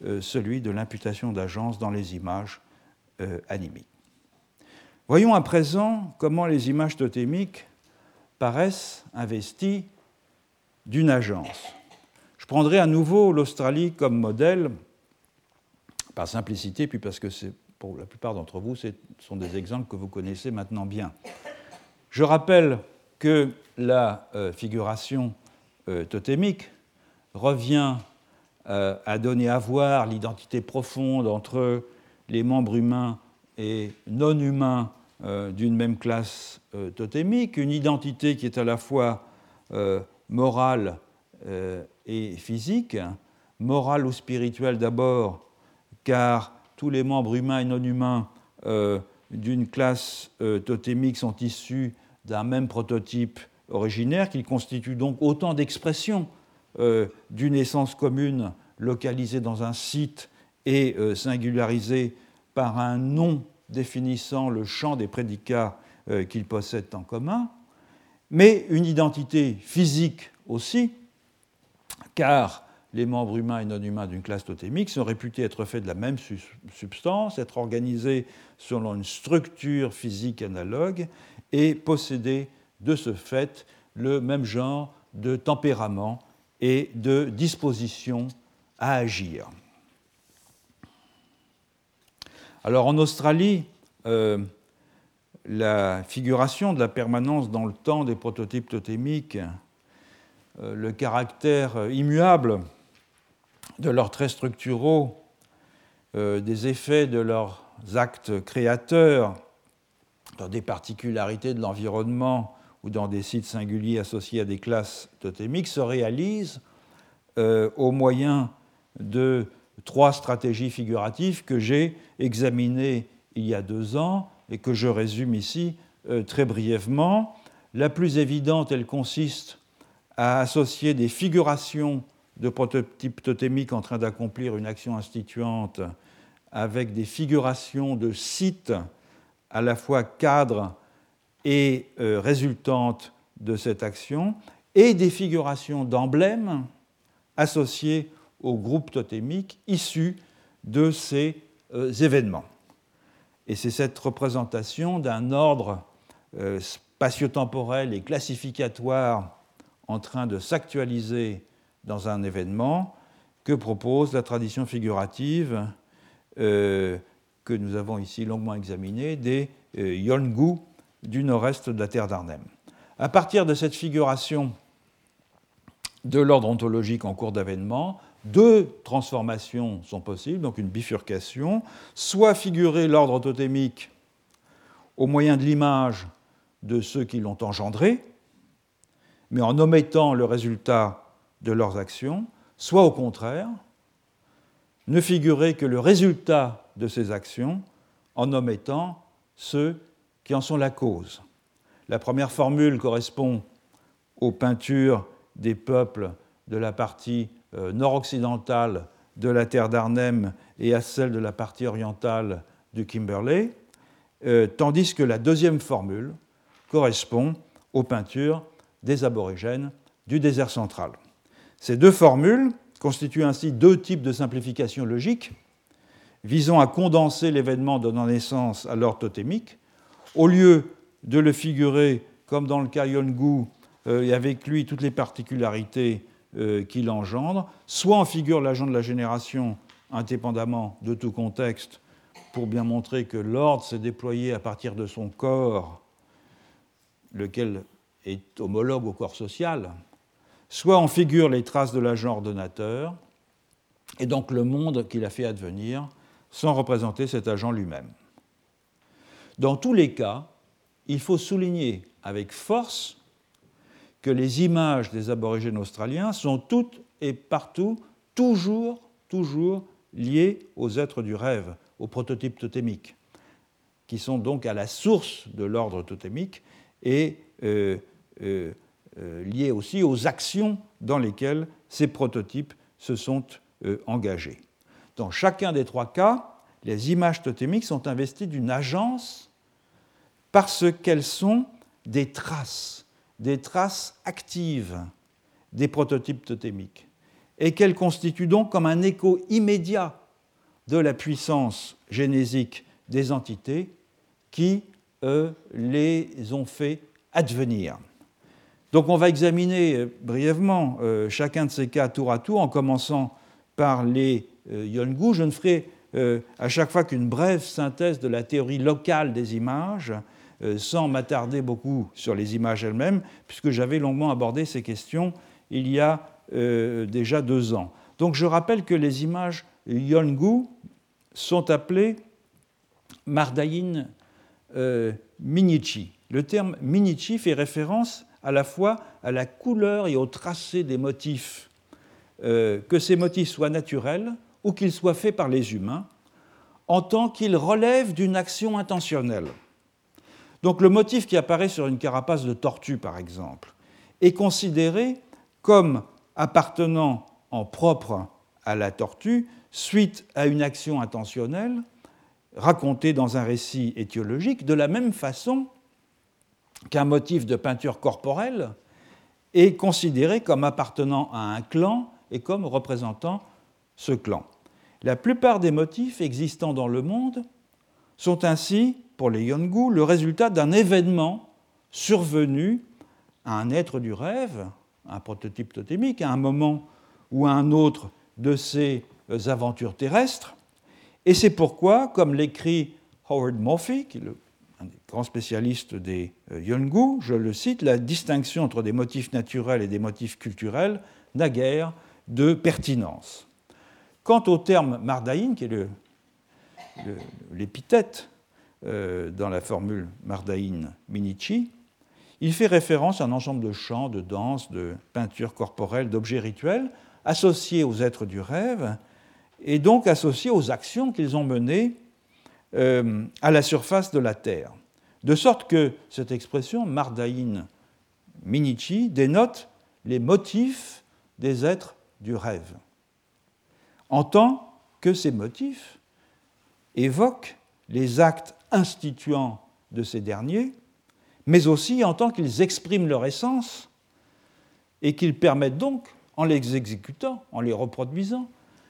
celui de l'imputation d'agence dans les images animiques. Voyons à présent comment les images totémiques paraissent investies d'une agence. Je prendrai à nouveau l'Australie comme modèle, par simplicité, puis parce que pour la plupart d'entre vous, ce sont des exemples que vous connaissez maintenant bien. Je rappelle que la figuration totémique revient à donner à voir l'identité profonde entre les membres humains et non humains d'une même classe totémique, une identité qui est à la fois morale et physique, morale ou spirituelle d'abord, car tous les membres humains et non humains d'une classe totémique sont issus d'un même prototype originaire, qu'ils constituent donc autant d'expressions d'une essence commune localisée dans un site et singularisée par un nom définissant le champ des prédicats qu'ils possèdent en commun, mais une identité physique aussi, car les membres humains et non humains d'une classe totémique sont réputés être faits de la même substance, être organisés selon une structure physique analogue et posséder de ce fait le même genre de tempérament et de disposition à agir. Alors en Australie, la figuration de la permanence dans le temps des prototypes totémiques, le caractère immuable de leurs traits structuraux, des effets de leurs actes créateurs dans des particularités de l'environnement ou dans des sites singuliers associés à des classes totémiques se réalisent au moyen de 3 stratégies figuratives que j'ai examinées il y a 2 ans et que je résume ici très brièvement. La plus évidente, elle consiste à associer des figurations de prototypes totémiques en train d'accomplir une action instituante avec des figurations de sites à la fois cadres et résultantes de cette action, et des figurations d'emblèmes associés aux groupes totémiques issus de ces événements. Et c'est cette représentation d'un ordre spatio-temporel et classificatoire en train de s'actualiser dans un événement que propose la tradition figurative que nous avons ici longuement examinée des Yolngu du nord-est de la terre d'Arnhem. À partir de cette figuration de l'ordre ontologique en cours d'avènement, 2 transformations sont possibles, donc une bifurcation, soit figurer l'ordre totémique au moyen de l'image de ceux qui l'ont engendré, mais en omettant le résultat de leurs actions, soit au contraire, ne figurer que le résultat de ces actions en omettant ceux qui en sont la cause. La première formule correspond aux peintures des peuples de la partie nord-occidentale de la terre d'Arnhem et à celle de la partie orientale du Kimberley, tandis que la deuxième formule correspond aux peintures des aborigènes du désert central. Ces 2 formules constituent ainsi 2 types de simplification logique visant à condenser l'événement donnant naissance à l'ordre totémique, au lieu de le figurer comme dans le cas Yolngu et avec lui toutes les particularités qu'il engendre, soit on figure l'agent de la génération indépendamment de tout contexte pour bien montrer que l'ordre s'est déployé à partir de son corps, lequel est homologue au corps social, soit on figure les traces de l'agent ordonnateur, et donc le monde qu'il a fait advenir, sans représenter cet agent lui-même. Dans tous les cas, il faut souligner avec force que les images des aborigènes australiens sont toutes et partout toujours liées aux êtres du rêve, aux prototypes totémiques, qui sont donc à la source de l'ordre totémique et liées aussi aux actions dans lesquelles ces prototypes se sont engagés. Dans chacun des 3 cas, les images totémiques sont investies d'une agence parce qu'elles sont des traces actives des prototypes totémiques. et qu'elles constituent donc comme un écho immédiat de la puissance génésique des entités qui les ont fait advenir. Donc on va examiner brièvement chacun de ces cas tour à tour, en commençant par les Yolngu. Je ne ferai à chaque fois qu'une brève synthèse de la théorie locale des images, sans m'attarder beaucoup sur les images elles-mêmes, puisque j'avais longuement abordé ces questions il y a déjà 2 ans. Donc je rappelle que les images Yolngu sont appelées Mardaïn Minichi. Le terme Minichi fait référence à la fois à la couleur et au tracé des motifs, que ces motifs soient naturels ou qu'ils soient faits par les humains, en tant qu'ils relèvent d'une action intentionnelle. Donc le motif qui apparaît sur une carapace de tortue, par exemple, est considéré comme appartenant en propre à la tortue suite à une action intentionnelle racontée dans un récit étiologique, de la même façon qu'un motif de peinture corporelle est considéré comme appartenant à un clan et comme représentant ce clan. La plupart des motifs existant dans le monde sont ainsi, pour les Yolngu, le résultat d'un événement survenu à un être du rêve, un prototype totémique, à un moment ou à un autre de ces aventures terrestres. Et c'est pourquoi, comme l'écrit Howard Murphy, qui est un des grands spécialistes des Yolngu, je le cite, la distinction entre des motifs naturels et des motifs culturels n'a guère de pertinence. Quant au terme Mardaïn, qui est l'épithète dans la formule Mardaïn Minichi, il fait référence à un ensemble de chants, de danses, de peintures corporelles, d'objets rituels associés aux êtres du rêve et donc associés aux actions qu'ils ont menées à la surface de la Terre. De sorte que cette expression, Mardaïn Minichi, dénote les motifs des êtres du rêve, en tant que ces motifs évoquent les actes instituants de ces derniers, mais aussi en tant qu'ils expriment leur essence et qu'ils permettent donc, en les exécutant, en les reproduisant,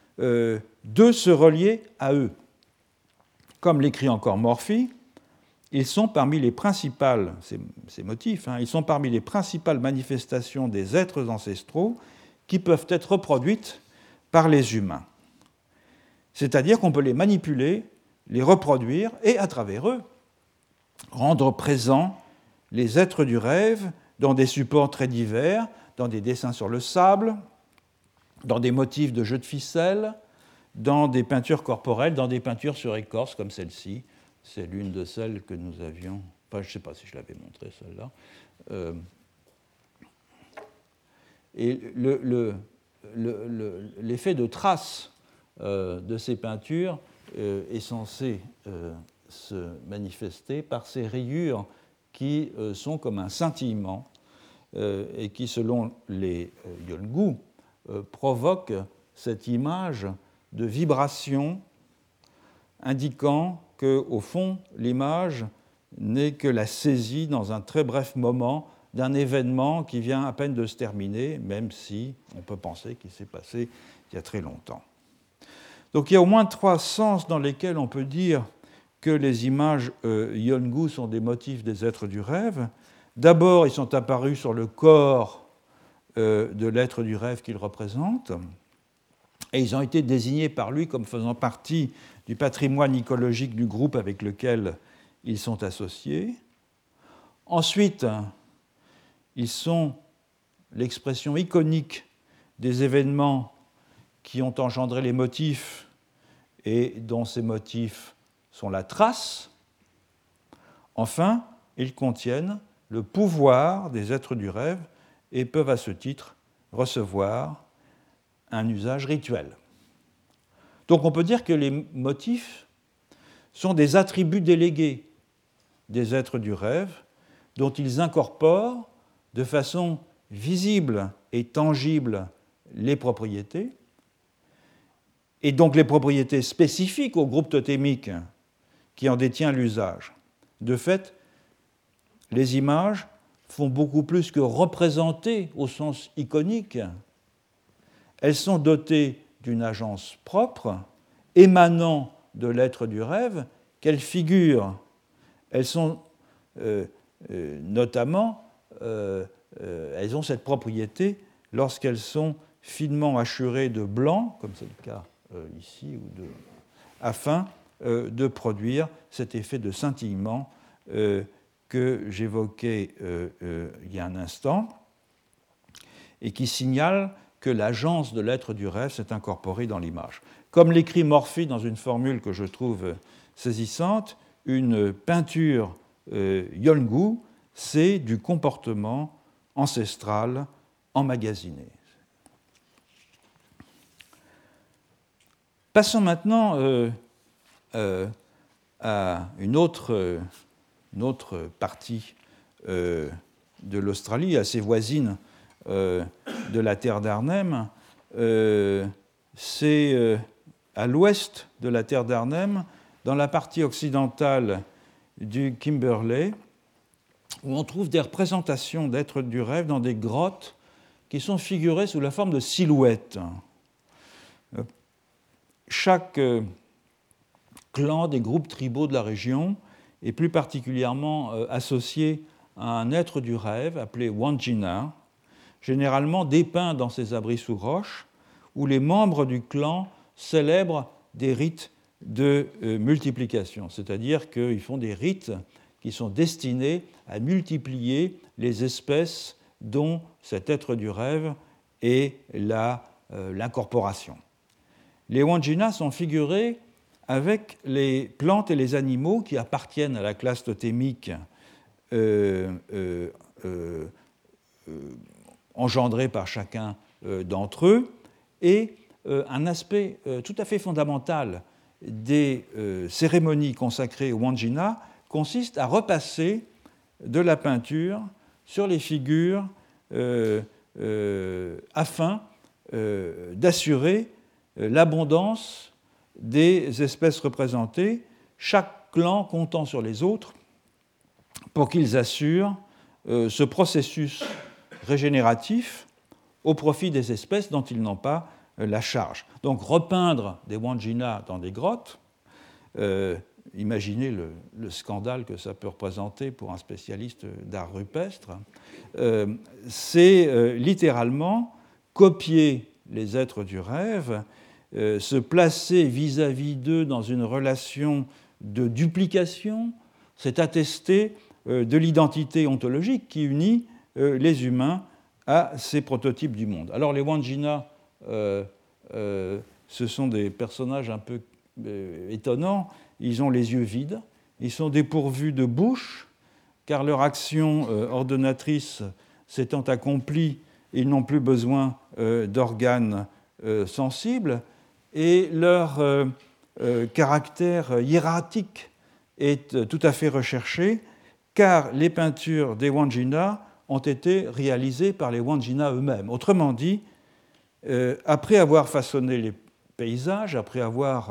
de se relier à eux. Comme l'écrit encore Murphy, ils sont parmi les principales, ces motifs, ils sont parmi les principales manifestations des êtres ancestraux qui peuvent être reproduites par les humains. C'est-à-dire qu'on peut les manipuler, les reproduire et, à travers eux, rendre présents les êtres du rêve dans des supports très divers, dans des dessins sur le sable, dans des motifs de jeux de ficelle, dans des peintures corporelles, dans des peintures sur écorce comme celle-ci. C'est l'une de celles que nous avions... Enfin, je ne sais pas si je l'avais montrée, celle-là. Et l'effet de trace de ces peintures est censé se manifester par ces rayures qui sont comme un scintillement et qui, selon les Yolngu, provoquent cette image de vibration indiquant qu'au fond, l'image n'est que la saisie dans un très bref moment d'un événement qui vient à peine de se terminer, même si on peut penser qu'il s'est passé il y a très longtemps. Donc il y a au moins 3 sens dans lesquels on peut dire que les images Yolngu sont des motifs des êtres du rêve. D'abord, ils sont apparus sur le corps de l'être du rêve qu'ils représentent, et ils ont été désignés par lui comme faisant partie du patrimoine icologique du groupe avec lequel ils sont associés. Ensuite, ils sont l'expression iconique des événements qui ont engendré les motifs et dont ces motifs sont la trace. Enfin, ils contiennent le pouvoir des êtres du rêve et peuvent à ce titre recevoir un usage rituel. Donc on peut dire que les motifs sont des attributs délégués des êtres du rêve dont ils incorporent de façon visible et tangible les propriétés, et donc les propriétés spécifiques au groupe totémique qui en détient l'usage. De fait, les images font beaucoup plus que représenter au sens iconique. elles sont dotées d'une agence propre, émanant de l'être du rêve, qu'elles figurent. Elles sont notamment, elles ont cette propriété lorsqu'elles sont finement hachurées de blanc, comme c'est le cas ici, afin de produire cet effet de scintillement que j'évoquais il y a un instant, et qui signale que l'agence de l'être du rêve s'est incorporée dans l'image. Comme l'écrit Morphy dans une formule que je trouve saisissante, une peinture Yolngu, c'est du comportement ancestral emmagasiné. Passons maintenant à une autre partie de l'Australie, assez voisine de la terre d'Arnhem. C'est à l'ouest de la terre d'Arnhem, dans la partie occidentale du Kimberley, où on trouve des représentations d'êtres du rêve dans des grottes qui sont figurées sous la forme de silhouettes. Chaque clan des groupes tribaux de la région est plus particulièrement associé à un être du rêve appelé Wandjina, généralement dépeint dans ses abris sous roche, où les membres du clan célèbrent des rites de multiplication, c'est-à-dire qu'ils font des rites qui sont destinés à multiplier les espèces dont cet être du rêve est l'incorporation. Les Wandjina sont figurés avec les plantes et les animaux qui appartiennent à la classe totémique engendrée par chacun d'entre eux, et un aspect tout à fait fondamental des cérémonies consacrées aux Wandjina consiste à repasser de la peinture sur les figures afin d'assurer l'abondance des espèces représentées, chaque clan comptant sur les autres pour qu'ils assurent ce processus régénératif au profit des espèces dont ils n'ont pas la charge. Donc repeindre des Wandjina dans des grottes, imaginez le scandale que ça peut représenter pour un spécialiste d'art rupestre, c'est littéralement copier les êtres du rêve, se placer vis-à-vis d'eux dans une relation de duplication, c'est attester de l'identité ontologique qui unit les humains à ces prototypes du monde. Alors les Wandjina, ce sont des personnages un peu étonnants. Ils ont les yeux vides, ils sont dépourvus de bouche, car leur action ordonnatrice s'étant accomplie, ils n'ont plus besoin d'organes sensibles, et leur caractère hiératique est tout à fait recherché, car les peintures des Wandjina ont été réalisées par les Wandjina eux-mêmes. Autrement dit, après avoir façonné les paysages, après avoir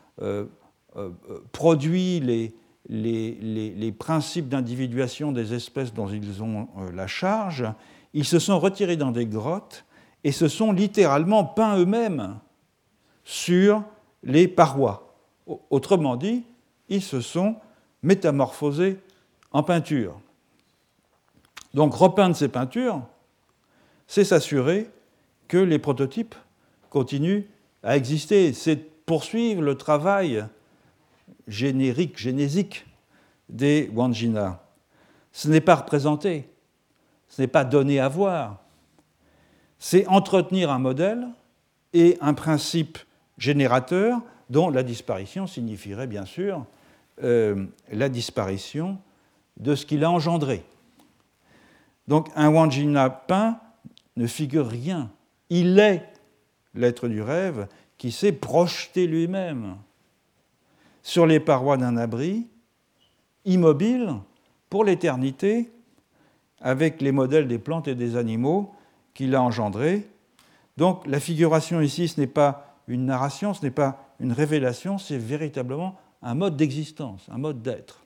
produit les principes d'individuation des espèces dont ils ont la charge, ils se sont retirés dans des grottes et se sont littéralement peints eux-mêmes sur les parois. Autrement dit, ils se sont métamorphosés en peinture. Donc repeindre ces peintures, c'est s'assurer que les prototypes continuent à exister, c'est poursuivre le travail génésique des Wandjina. Ce n'est pas représenter, ce n'est pas donner à voir, c'est entretenir un modèle et un principe générateur dont la disparition signifierait bien sûr la disparition de ce qu'il a engendré. Donc un Wandjina peint ne figure rien, il est l'être du rêve qui s'est projeté lui-même sur les parois d'un abri, immobile pour l'éternité, avec les modèles des plantes et des animaux qu'il a engendrés. Donc la figuration ici, ce n'est pas une narration, ce n'est pas une révélation, c'est véritablement un mode d'existence, un mode d'être.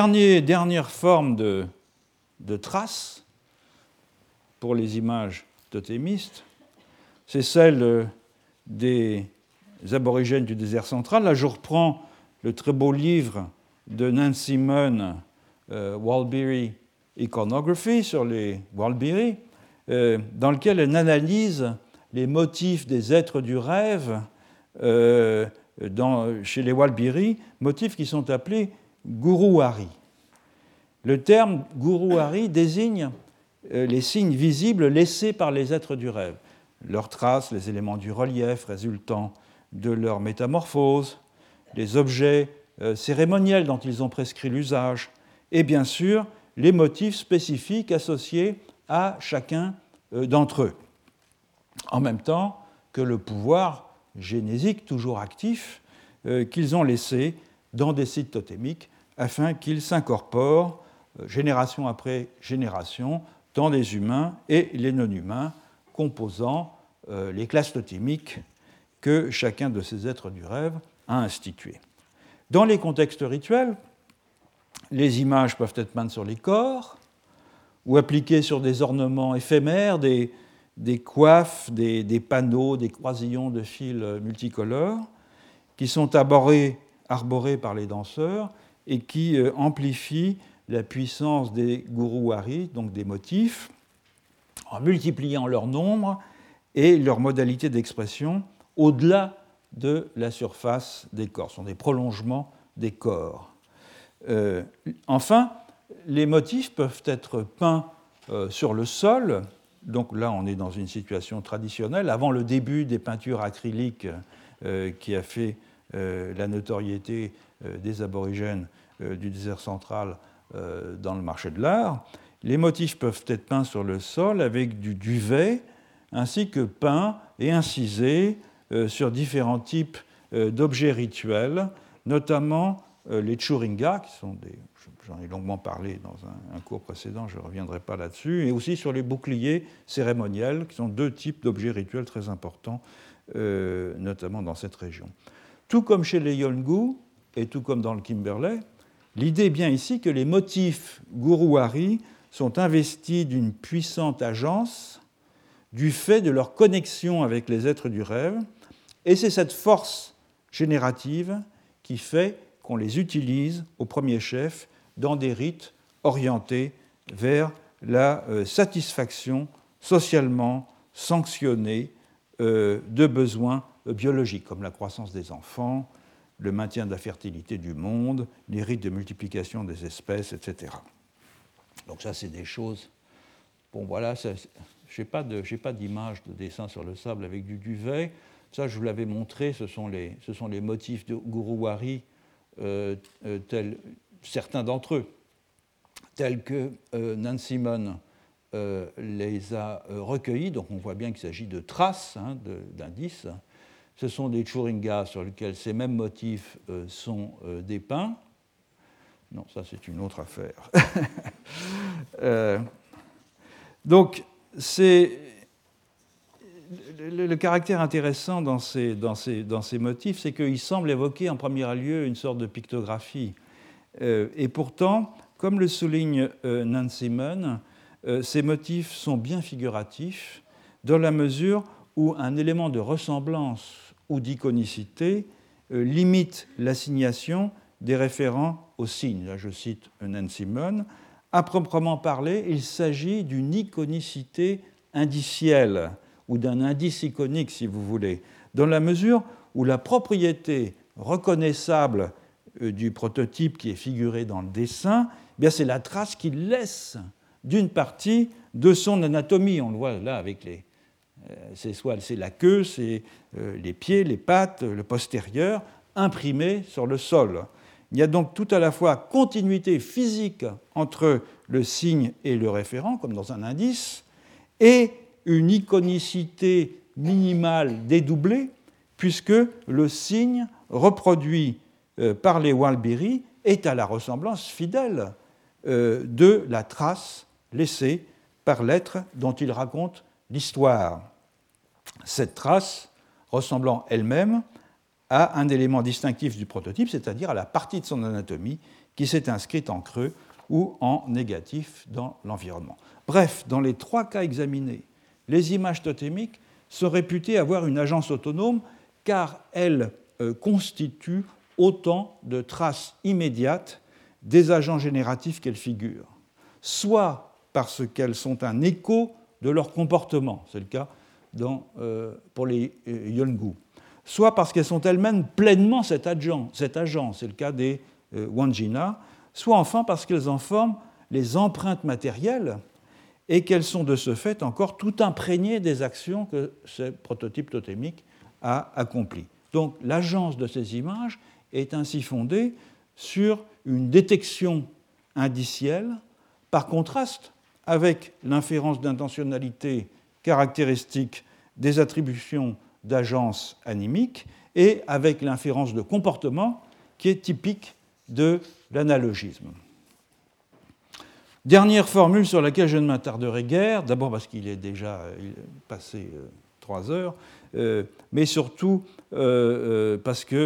Dernière forme de trace pour les images totémistes. C'est celle des aborigènes du désert central. Là, je reprends le très beau livre de Nancy Munn, Walbiri Iconography, sur les Walbiri, dans lequel elle analyse les motifs des êtres du rêve chez les Walbiri, motifs qui sont appelés Guruwari. Le terme Guruwari désigne les signes visibles laissés par les êtres du rêve, leurs traces, les éléments du relief résultant de leur métamorphose, les objets cérémoniels dont ils ont prescrit l'usage, et bien sûr les motifs spécifiques associés à chacun d'entre eux, en même temps que le pouvoir génésique toujours actif qu'ils ont laissé dans des sites totémiques afin qu'ils s'incorporent génération après génération dans les humains et les non-humains composant les classes totémiques que chacun de ces êtres du rêve a instituées. Dans les contextes rituels, les images peuvent être peintes sur les corps ou appliquées sur des ornements éphémères, des coiffes, des panneaux, des croisillons de fils multicolores qui sont arborés par les danseurs et qui amplifient la puissance des guruwari, donc des motifs, en multipliant leur nombre et leur modalité d'expression au-delà de la surface des corps. Ce sont des prolongements des corps. Enfin, les motifs peuvent être peints sur le sol. Donc là, on est dans une situation traditionnelle. Avant le début des peintures acryliques qui a fait la notoriété des aborigènes du désert central dans le marché de l'art, les motifs peuvent être peints sur le sol avec du duvet, ainsi que peints et incisés sur différents types d'objets rituels, notamment les churingas, qui sont j'en ai longuement parlé dans un cours précédent, je ne reviendrai pas là-dessus, et aussi sur les boucliers cérémoniels, qui sont deux types d'objets rituels très importants, notamment dans cette région. Tout comme chez les Yolngu, et tout comme dans le Kimberley, l'idée est bien ici que les motifs guruwari sont investis d'une puissante agence du fait de leur connexion avec les êtres du rêve, et c'est cette force générative qui fait qu'on les utilise au premier chef dans des rites orientés vers la satisfaction socialement sanctionnée de besoins biologiques, comme la croissance des enfants, le maintien de la fertilité du monde, les rites de multiplication des espèces, etc. Donc ça, c'est des choses... Bon, voilà, je n'ai pas d'image de dessin sur le sable avec du duvet. Ça, je vous l'avais montré, ce sont les motifs de guruwari, certains d'entre eux, tels que Nancy Munn les a recueillis. Donc on voit bien qu'il s'agit de traces, d'indices. Ce sont des churingas sur lesquels ces mêmes motifs sont dépeints. Non, ça c'est une autre affaire. Donc c'est le caractère intéressant dans ces motifs, c'est qu'ils semblent évoquer en premier lieu une sorte de pictographie. Et pourtant, comme le souligne Nancy Munn, ces motifs sont bien figuratifs dans la mesure où un élément de ressemblance ou d'iconicité limite l'assignation des référents aux signes. Là, je cite Nancy Munn. À proprement parler, il s'agit d'une iconicité indicielle ou d'un indice iconique, si vous voulez, dans la mesure où la propriété reconnaissable du prototype qui est figuré dans le dessin, eh bien c'est la trace qu'il laisse d'une partie de son anatomie. On le voit là avec c'est la queue, c'est les pieds, les pattes, le postérieur, imprimés sur le sol. Il y a donc tout à la fois continuité physique entre le signe et le référent, comme dans un indice, et une iconicité minimale dédoublée, puisque le signe reproduit par les Walbiri est à la ressemblance fidèle de la trace laissée par l'être dont il raconte l'histoire. Cette trace ressemblant elle-même à un élément distinctif du prototype, c'est-à-dire à la partie de son anatomie qui s'est inscrite en creux ou en négatif dans l'environnement. Bref, dans les trois cas examinés, les images totémiques sont réputées avoir une agence autonome car elles constituent autant de traces immédiates des agents génératifs qu'elles figurent, soit parce qu'elles sont un écho de leur comportement, c'est le cas pour les Yolngu, soit parce qu'elles sont elles-mêmes pleinement cet agent, c'est le cas des Wandjina, soit enfin parce qu'elles en forment les empreintes matérielles et qu'elles sont de ce fait encore tout imprégnées des actions que ce prototype totémique a accomplies. Donc l'agence de ces images est ainsi fondée sur une détection indicielle, par contraste avec l'inférence d'intentionnalité caractéristique des attributions d'agence animique et avec l'inférence de comportement qui est typique de l'analogisme. Dernière formule sur laquelle je ne m'attarderai guère, d'abord parce qu'il est déjà passé 3 heures, mais surtout parce que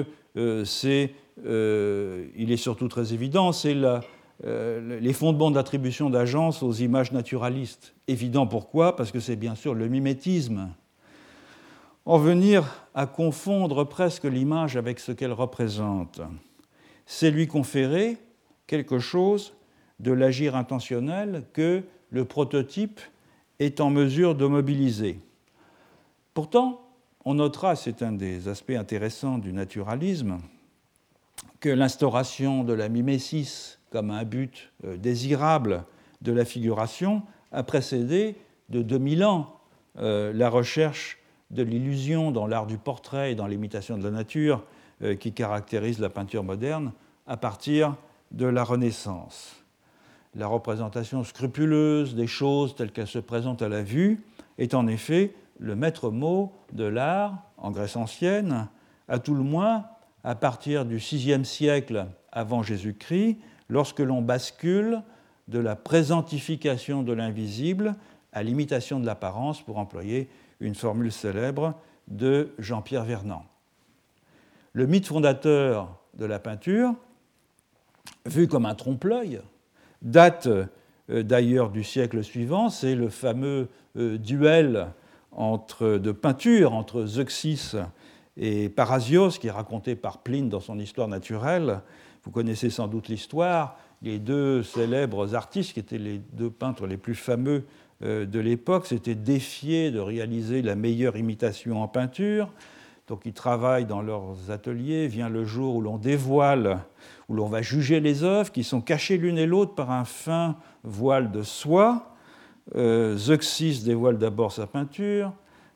il est surtout très évident, c'est les fondements d'attribution d'agence aux images naturalistes. Évident pourquoi ? Parce que c'est bien sûr le mimétisme. En venir à confondre presque l'image avec ce qu'elle représente, c'est lui conférer quelque chose de l'agir intentionnel que le prototype est en mesure de mobiliser. Pourtant, on notera, c'est un des aspects intéressants du naturalisme, que l'instauration de la mimésis comme un but désirable de la figuration a précédé de 2000 ans la recherche de l'illusion dans l'art du portrait et dans l'imitation de la nature qui caractérise la peinture moderne à partir de la Renaissance. La représentation scrupuleuse des choses telles qu'elles se présentent à la vue est en effet le maître mot de l'art en Grèce ancienne, à tout le moins à partir du VIe siècle avant Jésus-Christ, lorsque l'on bascule de la présentification de l'invisible à l'imitation de l'apparence, pour employer une formule célèbre de Jean-Pierre Vernant. Le mythe fondateur de la peinture, vu comme un trompe-l'œil, date d'ailleurs du siècle suivant, c'est le fameux duel de peinture entre Zeuxis et Parrhasios, qui est raconté par Pline dans son Histoire naturelle. Vous connaissez sans doute l'histoire. Les deux célèbres artistes, qui étaient les deux peintres les plus fameux de l'époque, s'étaient défiés de réaliser la meilleure imitation en peinture. Donc ils travaillent dans leurs ateliers. Vient le jour où l'on dévoile, où l'on va juger les œuvres, qui sont cachées l'une et l'autre par un fin voile de soie. Zeuxis dévoile d'abord sa peinture.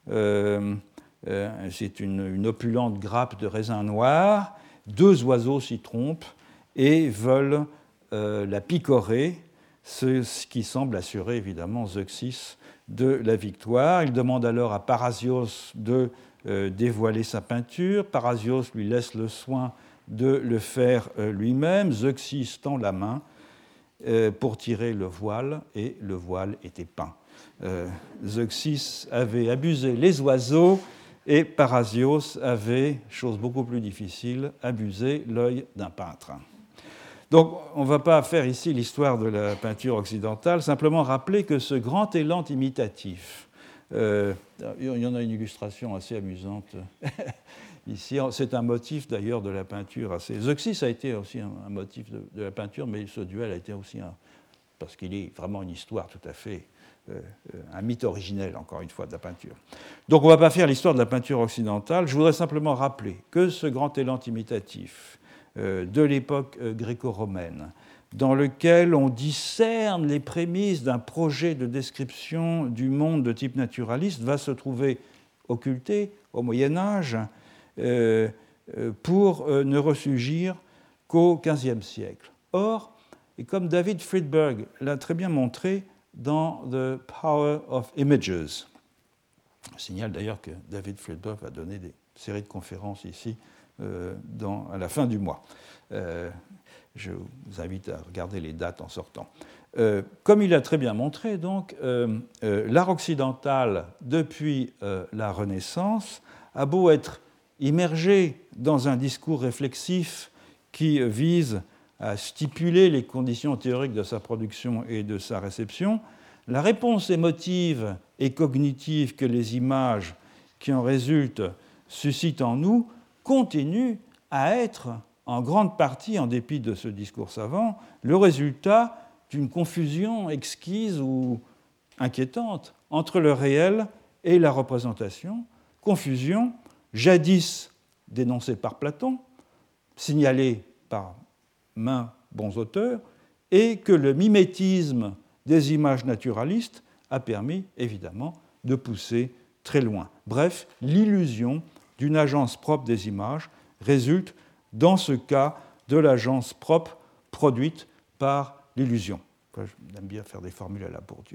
C'est une opulente grappe de raisin noir. 2 oiseaux s'y trompent et veulent la picorer, ce qui semble assurer évidemment Zeuxis de la victoire. Il demande alors à Parrhasios de dévoiler sa peinture. Parrhasios lui laisse le soin de le faire lui-même. Zeuxis tend la main pour tirer le voile, et le voile était peint. Zeuxis avait abusé les oiseaux, et Parrhasios avait, chose beaucoup plus difficile, abusé l'œil d'un peintre. Donc on ne va pas faire ici l'histoire de la peinture occidentale, simplement rappeler que ce grand élan imitatif, il y en a une illustration assez amusante ici, c'est un motif d'ailleurs de la peinture assez... Zeuxis a été aussi un motif de la peinture, mais ce duel a été aussi parce qu'il est vraiment une histoire tout à fait... un mythe originel, encore une fois, de la peinture. Donc on ne va pas faire l'histoire de la peinture occidentale, je voudrais simplement rappeler que ce grand élan imitatif de l'époque gréco-romaine, dans lequel on discerne les prémices d'un projet de description du monde de type naturaliste, va se trouver occulté au Moyen-Âge pour ne ressurgir qu'au XVe siècle. Or, et comme David Friedberg l'a très bien montré dans The Power of Images, je signale d'ailleurs que David Friedberg va donner des séries de conférences ici à la fin du mois. Je vous invite à regarder les dates en sortant. Comme il a très bien montré, donc, l'art occidental, depuis la Renaissance, a beau être immergé dans un discours réflexif qui vise à stipuler les conditions théoriques de sa production et de sa réception, la réponse émotive et cognitive que les images qui en résultent suscitent en nous continue à être, en grande partie, en dépit de ce discours savant, le résultat d'une confusion exquise ou inquiétante entre le réel et la représentation, confusion jadis dénoncée par Platon, signalée par maints bons auteurs, et que le mimétisme des images naturalistes a permis, évidemment, de pousser très loin. Bref, l'illusion d'une agence propre des images résulte, dans ce cas, de l'agence propre produite par l'illusion. J'aime bien faire des formules à la Bourdieu.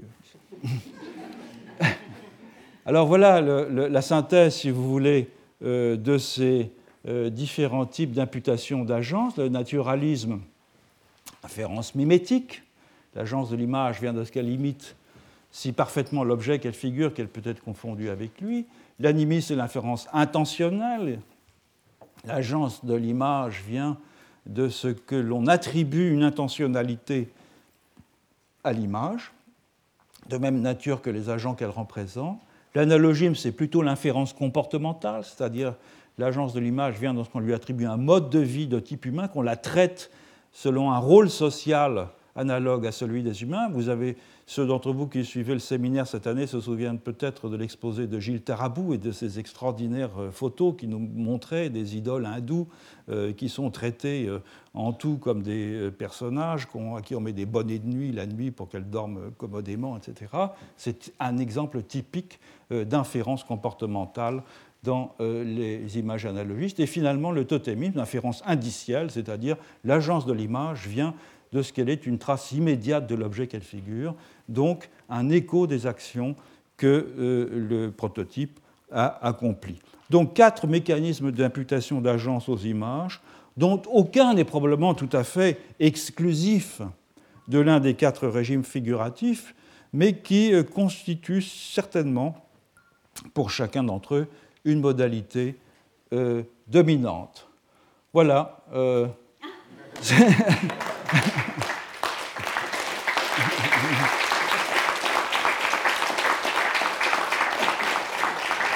Alors voilà la synthèse, si vous voulez, de ces différents types d'imputation d'agence. Le naturalisme, inférence mimétique. L'agence de l'image vient de ce qu'elle imite si parfaitement l'objet qu'elle figure qu'elle peut être confondue avec lui. L'animisme, c'est l'inférence intentionnelle. L'agence de l'image vient de ce que l'on attribue une intentionnalité à l'image, de même nature que les agents qu'elle représente. L'analogisme, c'est plutôt l'inférence comportementale, c'est-à-dire l'agence de l'image vient lorsqu'on lui attribue un mode de vie de type humain, qu'on la traite selon un rôle social analogue à celui des humains. Vous avez ceux d'entre vous qui suivaient le séminaire cette année se souviennent peut-être de l'exposé de Gilles Tarabou et de ses extraordinaires photos qui nous montraient des idoles hindous qui sont traitées en tout comme des personnages à qui on met des bonnets de nuit la nuit pour qu'elles dorment commodément, etc. C'est un exemple typique d'inférence comportementale dans les images analogistes. Et finalement, le totémisme, l'inférence indicielle, c'est-à-dire l'agence de l'image vient de ce qu'elle est une trace immédiate de l'objet qu'elle figure, donc un écho des actions que le prototype a accomplies. Donc 4 mécanismes d'imputation d'agence aux images, dont aucun n'est probablement tout à fait exclusif de l'un des 4 régimes figuratifs, mais qui constituent certainement, pour chacun d'entre eux, une modalité dominante. Voilà.